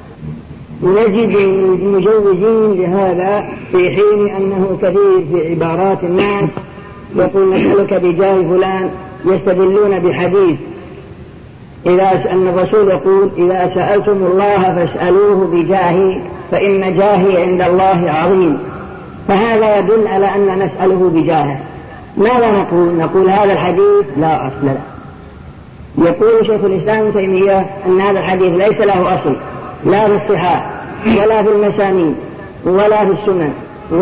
ونجد المجوزين لهذا في حين أنه كثير في عبارات الناس يقول نسألك بجاه فلان، يستدلون بحديث أن الرسول يقول إذا سألتم الله فاسألوه بجاهي فإن جاهي عند الله عظيم، فهذا يدل على أن نسأله بجاهه. ماذا نقول؟ نقول هذا الحديث لا أصل له. يقول شيخ الإسلام ابن تيمية أن هذا الحديث ليس له أصل، لا في الصحاح ولا في المسانيد ولا في السنن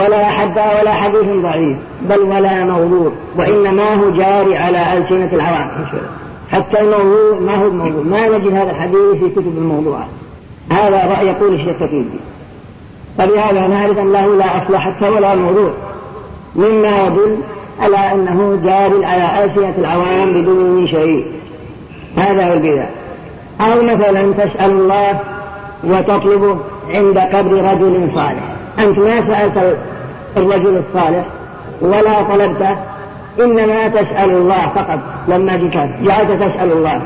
ولا حديث ضعيف، بل ولا موضوع، وإنما هو جاري على ألسنة العوام. حتى الموضوع ما هو موضوع، ما نجد هذا الحديث في كتب الموضوعات. هذا رأي يقول الشيخ التقييدي، فبهذا نعرف أن له لا أصل حتى ولا موضوع، مما يدل على أنه جاري على ألسنة العوام بدون شيء. هذا هو البدع. أو مثلا تسأل الله وتطلبه عند قبر رجل صالح، أنت ما سألت الرجل الصالح ولا طلبته، إنما تسأل الله فقط. لما جعلت تسأل الله،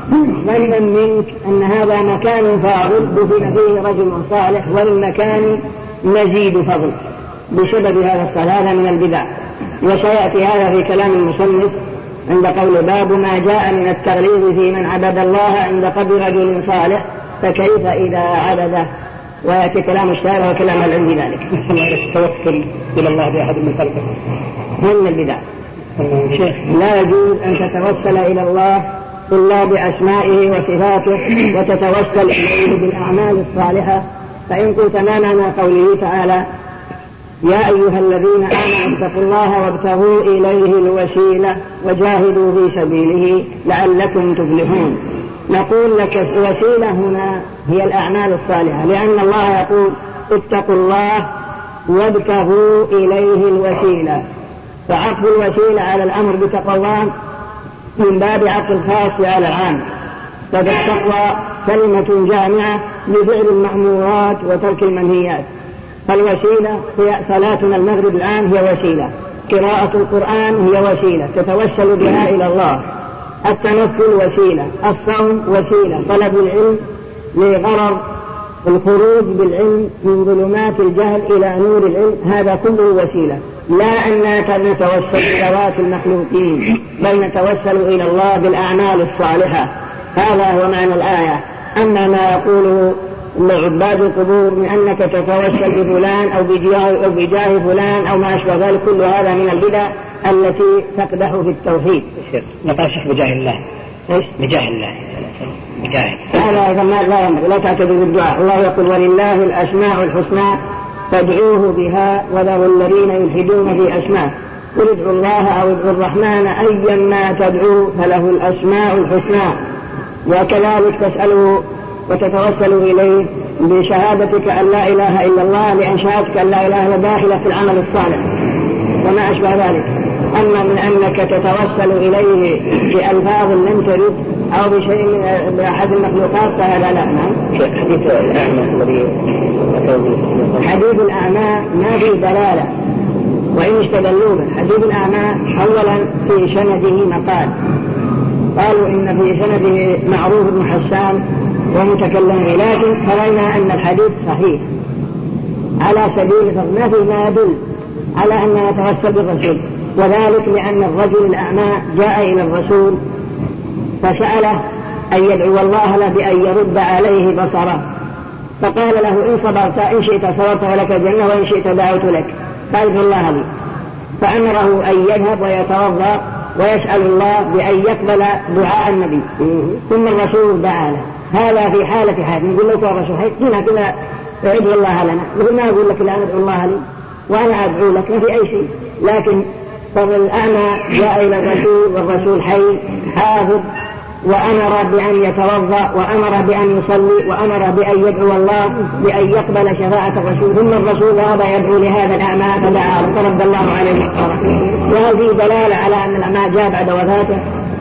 ظنا منك أن هذا مكان فاضل دفن فيه رجل صالح، والمكان مزيد فضل بسبب هذا الصلاة. هذا من البدع، وسيأتي هذا في كلام المصنف عند قول باب ما جاء من التغليظ في من عبد الله عند قبر رجل صالح فكيف إذا عبده، ويأتي كلام الشارع وكلام العلم ذلك. التوكل إلى الله بأحد من خلقه من البدع. شيخ لا يجوز أن تتوسل إلى الله إلا بأسمائه وصفاته وتتوسل إليه بالأعمال الصالحة. فإن قلت ما معنى قوله تعالى يا أيها الذين آمنوا اتقوا الله وابتغوا إليه الوسيلة وجاهدوا في سبيله لعلكم تفلحون، نقول لك الوسيلة هنا هي الأعمال الصالحة، لأن الله يقول اتقوا الله وابتغوا إليه الوسيلة، فعقد الوسيلة على الأمر بتقوى الله من باب عقد الخاص على العام. فالتقوى كلمة جامعة لفعل المأمورات وترك المنهيات. فالوسيلة هي صلاتنا المغرب الآن هي وسيلة، قراءة القرآن هي وسيلة تتوسل بها إلى الله، التنفل وسيلة، الصوم وسيلة، طلب العلم لغرض الخروج بالعلم من ظلمات الجهل إلى نور العلم، هذا كله وسيلة. لا أن نتوسل بذوات المخلوقين، بل نتوسل إلى الله بالأعمال الصالحة. هذا هو معنى الآية. أما ما يقوله عباد القبور من أنك تتوسل بفلان أو بجاه فلان أو ما أشبه ذلك، كل هذا من البدع التي تقدح في التوحيد. نقاشك بجاه الله. إيش؟ بجاه الله. بجاه. هذا لا ينبغي، لا تعتدوا بالدعاء. الله يقول ولله الأسماء الحسنى فادعوه بها وذروا الذين يلحدون في أسماء. قل ادعوا الله أو ادعوا الرحمن أيا ما تدعوا فله الأسماء الحسنى. وكذلك تسأله وتتوسل إليه بشهادتك أن لا إله إلا الله، لأن شهادتك أن لا إله إلا داخلة في العمل الصالح وما أشبه ذلك. أما من أنك تتوسل إليه بألفاظ لم ترد أو بشيء بأحد المخلوقات فهذا لا. حديث الأعمى الذي حديث الأعمى ما في دلالة، وإن استدلوا به. حديث الأعمى أولا في سنده مقال، قالوا إن في سنده معروف بن حسان ومتكلم، لكن فرأينا أن الحديث صحيح على سبيل ما في ما يدل على أن نتوسل بالرسول، وذلك لأن الرجل الأعمى جاء إلى الرسول فسأله أن يدعو الله له بأن يرد عليه بصره، فقال له إن صبرت إن شئت صبرت ولك الجنة وإن شئت دعوت لك، فادعو الله لي. فأمره أن يذهب ويتوضأ ويسأل الله بأن يقبل دعاء النبي، ثم الرسول دعا له. هذا في حالة حاجة. نقول لك يا رسول هنا كذا ادعو الله لنا، مثل ما أقول لك الآن ادعو الله لي وأنا أدعو لك، ما في أي شيء. لكن الأعمى جاء إلى الرسول والرسول حي حافظ، وأمر بأن يتوضأ وأمر بأن يصلي وأمر بأن يدعو الله بأن يقبل شفاعة الرسول، ثم الرسول ذهب يدعو لهذا الأعمى فدعاه فرد الله عليه الصلاة. وهذه دلالة على أن الأعمى جاء بعد وفاته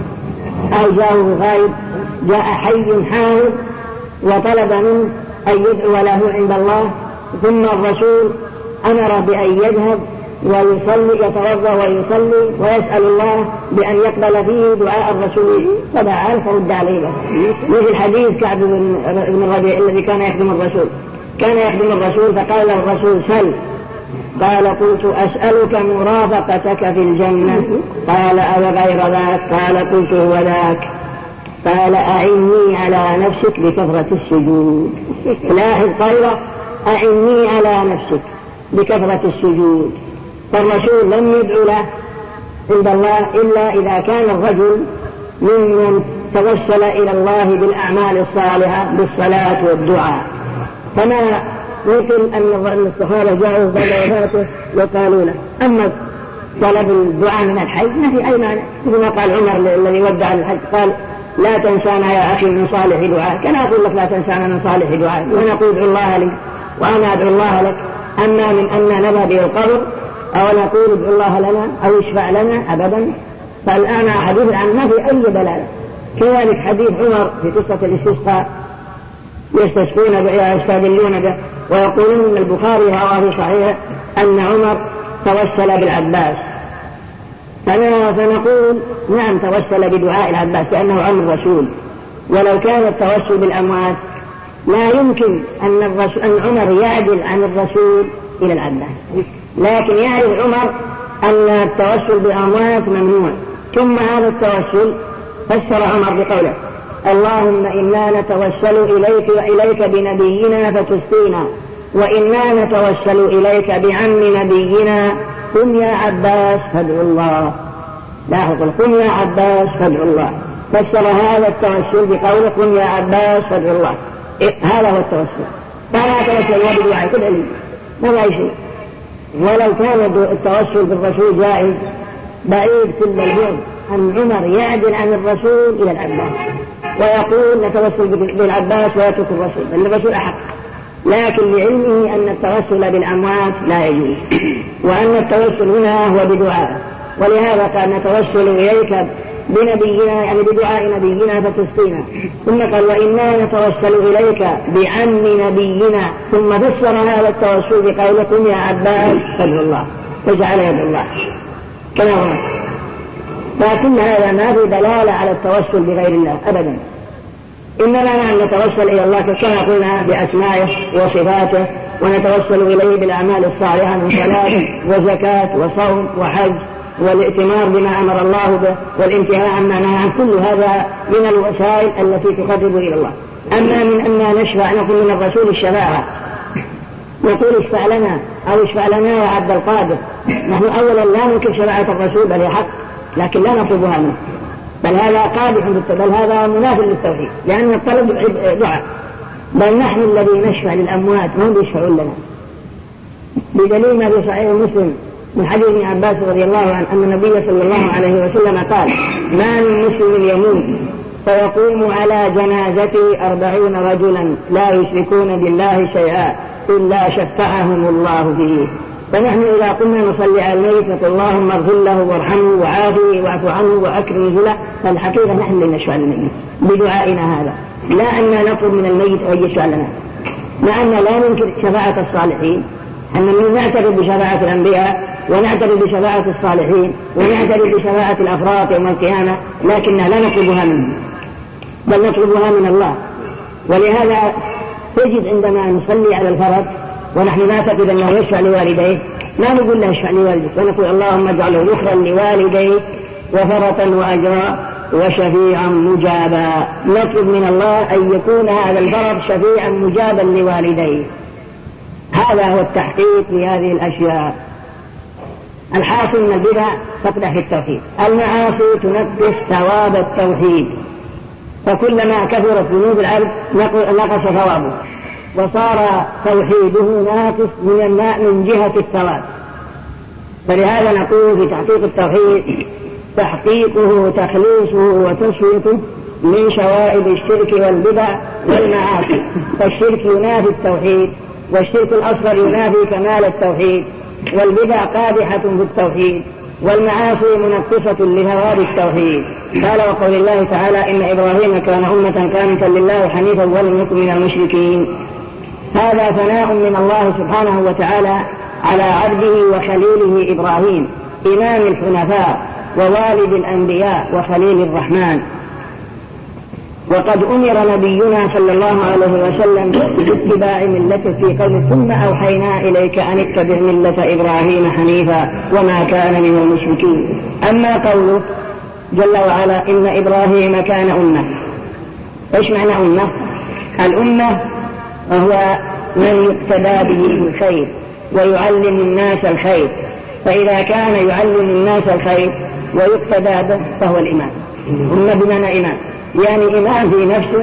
أو جاءه غائب، جاء حي حافظ وطلب منه أن يدعو له عند الله، ثم الرسول أمر بأن يذهب ويصلي يتوضأ ويصلي ويسأل الله بأن يقبل فيه دعاء الرسول، فدعا فرد عليه. مثل حديث كعب بن الربيع الذي كان يخدم الرسول، كان يخدم الرسول فقال له الرسول سل، قال قلت أسألك مرافقتك في الجنة، قال أو غير ذاك، قال قلت هو ذاك، قال أعني على نفسك بكثرة السجود. لاحظ قوله أعني على نفسك بكثرة السجود. فالرسول لم يدعو له عند الله إلا إذا كان الرجل ممن توسل إلى الله بالأعمال الصالحة بالصلاة والدعاء. فما مثل أن الصحابة جاءوا بعد وفاته وقالوا له أما طلب الدعاء من الحي ما في أي مانع، مثل ما قال عمر الذي ودع الحج قال لا تنسانا يا أخي من صالح دعاء، كان أقول لك لا تنسانا من صالح دعاء وأنا أقول ادعو الله لي وأنا أدعو الله لك. أما من أن نذهب إلى القبر أو نقول ادعو الله لنا أو اشفع لنا أبدا، فالآن حديث الآن ما في أي دلالة. كذلك حديث عمر في قصة الاستسقاء يستدلون به ويقولون ان البخاري رواه في صحيح أن عمر توسل بالعباس، فنقول نعم توسل بدعاء العباس لأنه عم الرسول، ولو كان التوسل بالأموات لا يمكن أن عمر يعدل عن الرسول إلى العباس، لكن يعرف عمر أن التوسل بالأموات ممنوع. ثم هذا التوسل فسر عمر بقوله اللهم إنا نتوسل إليك وإليك بنبينا فتسقينا، وإنا نتوسل إليك بعم نبينا قم يا عباس فادعو الله. لاحظوا قم يا عباس فادعو الله، فسر هذا التوسل بقوله قم يا عباس فادعو الله. هذا هو التوسل، فلا توسل بدعاء كذا ما لا شيء. ولو كان التوسل بالرسول جائز بعيد كل البعد أن عمر يعدل عن الرسول إلى العباس ويقول نتوسل بالعباس ويترك الرسول، بل الرسول أحق، لكن لعلمه أن التوسل بالأموات لا يجوز، وأن التوسل هنا هو بدعاء، ولهذا قال نتوسل إليك بنبينا يعني بدعاء نبينا فتسقينا. ثم قال وإنا نتوسل إليك بعم نبينا، ثم فسر هذا التوسل بقوله قم يا عباس فادعو الله فجعل يد الله كما هو. لكن هذا ما في دلالة على التوسل بغير الله أبدا، إنما نحن نتوسل إلى الله كما قلنا بأسمائه وصفاته ونتوسل إليه بالأعمال الصالحة من صلاة وزكاة وصوم وحج والائتمار بما أمر الله به والانتهاء عما نهى عن، كل هذا من الوسائل التي تقرب إلى الله. أما من أننا نشفع نقول من الرسول الشفاعة، نقول اشفع لنا أو اشفع لنا يا عبد القادر، نحن أولا لا ننكر شفاعة الرسول بل هي حق، لكن لا نطلبها منه، بل هذا قادح بل هذا منافي للتوحيد، لأن الطلب دعاء، بل نحن الذي نشفع للأموات ما هم يشفعون لنا، بدليل ما في صحيح مسلم من حديث ابن عباس رضي الله عنه أن النبي صلى الله عليه وسلم قال: ما من مسلم يموت فيقوم على جنازته 40 رجلا لا يشركون بالله شيئا إلا شفعهم الله فيه. فنحن إذا قمنا نصلي على الميت نقول اللهم اغفر له وارحمه وعافه واعف عنه وأكرم نزله، فالحقيقة نحن اللي نشفع للميت بدعائنا هذا، لا أن نطلب من الميت أن يشفع لنا، مع أن لا ننكر شفاعة الصالحين، أن نعترف بشفاعة الأنبياء ونعترف بشفاعة الصالحين ونعترف بشفاعة الأفراط يوم القيامة، لكننا لا نطلبها منه بل نطلبها من الله. ولهذا تجد عندما نصلي على الفرد ونحن نعتقد أنه يشفع لوالديه ما نقول له اشفع لوالديك، ونقول اللهم اجعله ذخرا لوالديك وفرطا وأجرا وشفيعا مجابا. نطلب من الله أن يكون هذا الفرد شفيعا مجابا لوالديه. هذا هو التحقيق لهذه الأشياء. الحاصل من البدع تقدح في التوحيد، المعاصي تنقص ثواب التوحيد، فكلما كثرت ذنوب العبد نقص ثوابه وصار توحيده ناقص من جهة الثواب. فلهذا نقول في تحقيق التوحيد تحقيقه تخليصه وتصفيته من شوائب الشرك والبدع والمعاصي، فالشرك ينافي التوحيد، والشرك الأصغر ينافي كمال التوحيد، والبدع قادحة في التوحيد، والمعاصي منقصة لثواب التوحيد. قال وقول الله تعالى: إن إبراهيم كان أمة قانتا لله حنيفا ولم يكن من المشركين. هذا ثناء من الله سبحانه وتعالى على عبده وخليله إبراهيم، إمام الحنفاء ووالد الأنبياء وخليل الرحمن. وقد أمر نبينا صلى الله عليه وسلم باتباع ملته في قوله: ثم أوحينا إليك أن اتبع ملة إبراهيم حنيفا وما كان من المشركين. أما قوله جل وعلا: إن إبراهيم كان أمة، إيش معنى أمة؟ الأمة وهو من يقتدى به الخير ويعلم الناس الخير، فإذا كان يعلم الناس الخير ويقتدى به فهو الإمام. أمة بمعنى إمام، يعني إمام في نفسه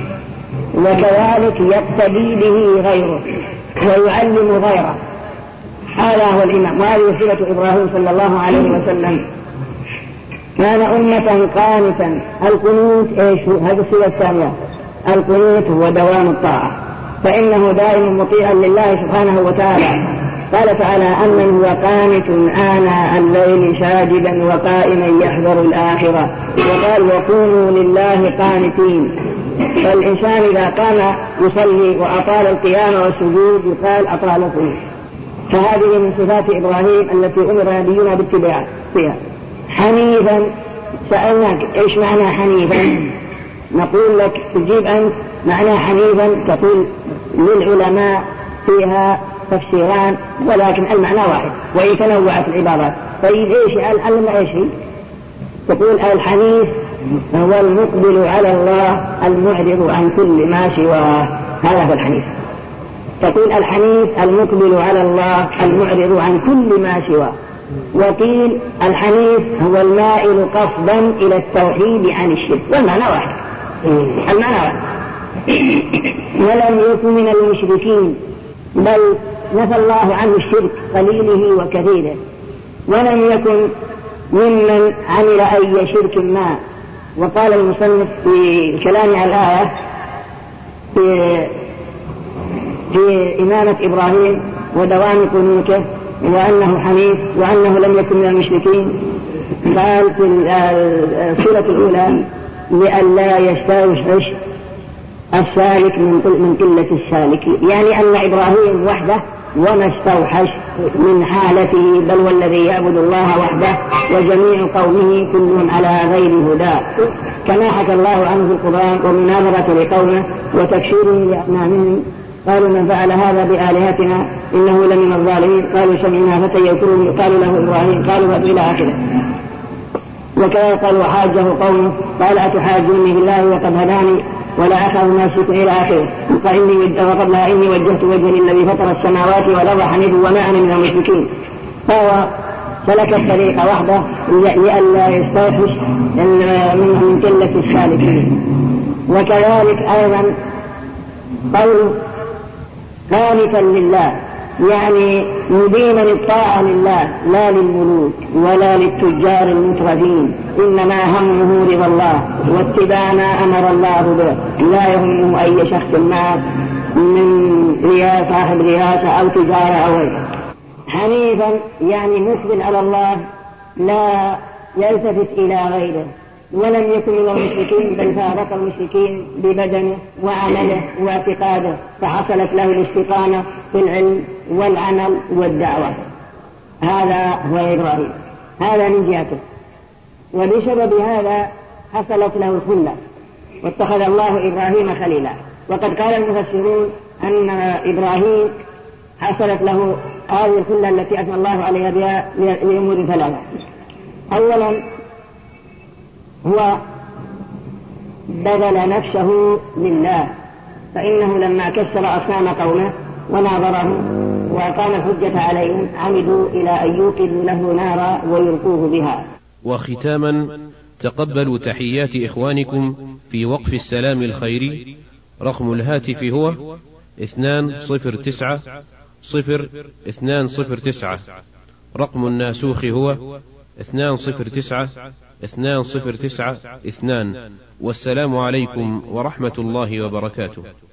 وكذلك يقتدي به غيره ويعلم غيره، هذا هو الإمام. وهذه صفة إبراهيم صلى الله عليه وسلم، كان أمة قانتا. القنوت إيش؟ هذه الصفة الثانية، القنوت هو دوام الطاعة، فإنه دائما مطيعا لله سبحانه وتعالى. قال تعالى: أمن هو قانت آناء الليل ساجدا وقائما يحذر الآخرة، وقال: وكونوا لله قانتين. فالإنسان إذا قام يصلي وأطال القيام والسجود يقال أطال القنوت. فهذه من صفات إبراهيم التي أمر نبينا باتباعها فيها. حنيفا، سألناك إيش معنى حنيفا؟ نقول لك تجيب أنت معنى حنيفا، تقول للعلماء فيها تفسيران ولكن المعنى واحد وإن تنوعت العبارات. طيب إيش علمنا إيش هي؟ تقول الحنيف هو المقبل على الله المعرض عن كل ما سواه، هذا هو الحنيف. تقول الحنيف المقبل على الله المعرض عن كل ما سواه. وقيل الحنيف هو المائل قصدا إلى التوحيد عن الشرك، والمعنى واحد، المعنى واحد. ولم يكن من المشركين، بل نفى الله عنه الشرك قليله وكثيره، ولم يكن ممن عمل أي شرك ما. وقال المصنف في كلام على الآية في إمامة إبراهيم ودوام قنوته وأنه حنيف وأنه لم يكن من المشركين، قال في السورة الأولى: لئلا يستوحش السالك من قلة السالك، يعني أن إبراهيم وحده وما استوحش من حالته، بل والذي يعبد الله وحده وجميع قومه كلهم على غير هدى، كما حكى الله عنه في القرآن: ومناظرة لقومه وتكشيره لأصنامهم قالوا من فعل هذا بآلهتنا إنه لمن الظالمين. قالوا سمعنا فتى يذكرهم يقال له إبراهيم. قالوا إلى آخره. وكذلك قالوا حاجه قومه قال أتحاجوني بالله وقد هداني ولا أخاف ما أشرك إلى آخره. وقبلها إني وجهت وجهي للذي فطر السماوات والأرض حنيفا وما أنا من المشركين. فهو سلك الطريق وحده لئلا يستوحش من قلة السالكين. وكذلك أيضا قول خالفا لله يعني مدينا الطاعة لله لا للملوك ولا للتجار المترفين، إنما همه رضا الله واتباع ما أمر الله به، لا يهمه أي شخص ما من رياسة صاحب رياسة أو تجارة أو غيره. حنيفا يعني مقبل على الله لا يلتفت إلى غيره، ولم يكن من المشركين بل فارق المشركين ببدنه وعمله واعتقاده، فحصلت له الاستقامة في العلم والعمل والدعوة. هذا هو إبراهيم، هذا من جهته. وبسبب هذا حصلت له الخلة واتخذ الله إبراهيم خليلا. وقد قال المفسرون أن إبراهيم حصلت له هذه الخلة التي أثنى الله عليها بها لأمور ثلاثة. أولا هو بذل نفسه لله، فإنه لما كسر أصنام قومه وناظرهم وأقام الحجة عليهم عمدوا إلى أن يوقدوا له نارا ويلقوه بها. وختاما تقبلوا تحيات إخوانكم في وقف السلام الخيري. رقم الهاتف هو 20900209. رقم الناسوخ هو 209209. والسلام عليكم ورحمة الله وبركاته.